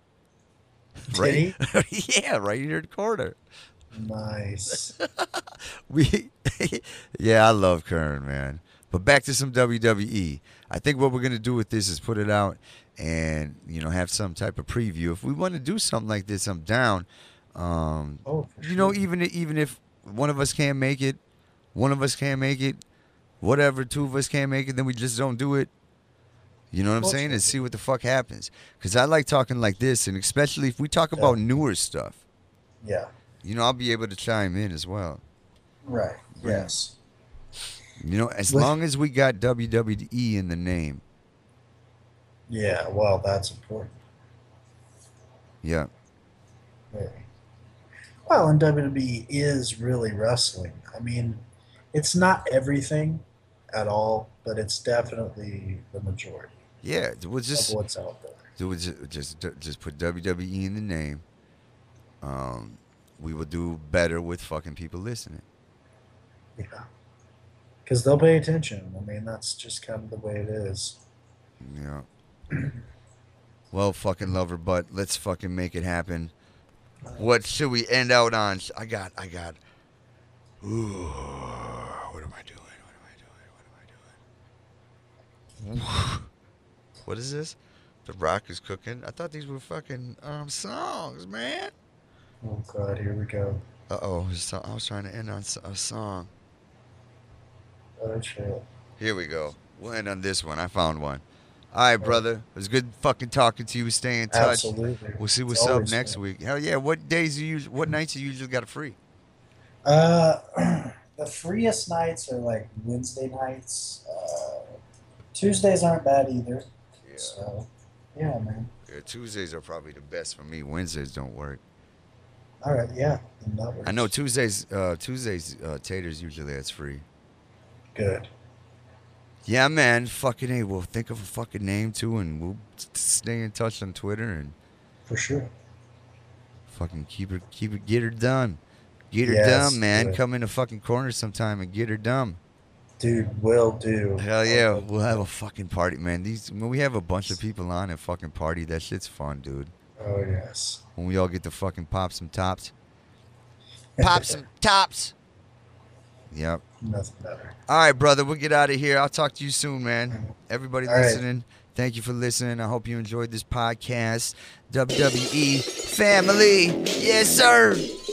Did right? yeah, right here in the corner. Nice. We, yeah, I love Kern, man. But back to some W W E. I think what we're gonna do with this is put it out and you know have some type of preview. If we want to do something like this, I'm down. Um, Oh, for you know, sure. even even if one of us can't make it, one of us can't make it, whatever, two of us can't make it, then we just don't do it. You know what I'm Well, saying? sure. And see what the fuck happens. Because I like talking like this, and especially if we talk about Yeah. newer stuff. Yeah. You know, I'll be able to chime in as well. Right. Yes. You know, as With- long as we got W W E in the name. Yeah. Well, that's important. Yeah. Very. Well, and W W E is really wrestling. I mean, it's not everything at all, but it's definitely the majority Yeah. We'll just of what's out there. do it just, just just put W W E in the name. Um, we will do better with fucking people listening. Yeah. Because they'll pay attention. I mean, that's just kind of the way it is. Yeah. Well, fucking lover butt, let's fucking make it happen. What should we end out on? I got, I got. Ooh, what am I doing? What am I doing? What am I doing? What is this? The Rock is cooking. I thought these were fucking um songs, man. Oh, God, here we go. Uh oh, I was trying to end on s- a song. Oh, shit. Here we go. We'll end on this one. I found one. All right, brother. It was good fucking talking to you. Stay in touch. Absolutely. We'll see It's what's up always next fun. week. Hell yeah! What days you usually? What nights you usually got free? Uh, the freest nights are like Wednesday nights. Uh, Tuesdays aren't bad either. Yeah. So, yeah, man. Yeah, Tuesdays are probably the best for me. Wednesdays don't work. All right, yeah. Then that works. I know Tuesdays. Uh, Tuesdays uh, taters usually that's free. Good. Yeah, man. Fucking A. We'll think of a fucking name too, and we'll stay in touch on Twitter and For sure. fucking keep her, keep it, get her done. Get her Yes, done, man. good. Come in the fucking corner sometime and get her done. Dude, will do. Hell yeah, we'll have a fucking party, man. These when we have a bunch of people on and fucking party, that shit's fun, dude. Oh, yes. When we all get to fucking pop some tops. Pop some tops. Yep. Nothing better. All right, brother. We'll get out of here. I'll talk to you soon, man. Everybody All right. listening, thank you for listening. I hope you enjoyed this podcast. W W E family. Yes, sir.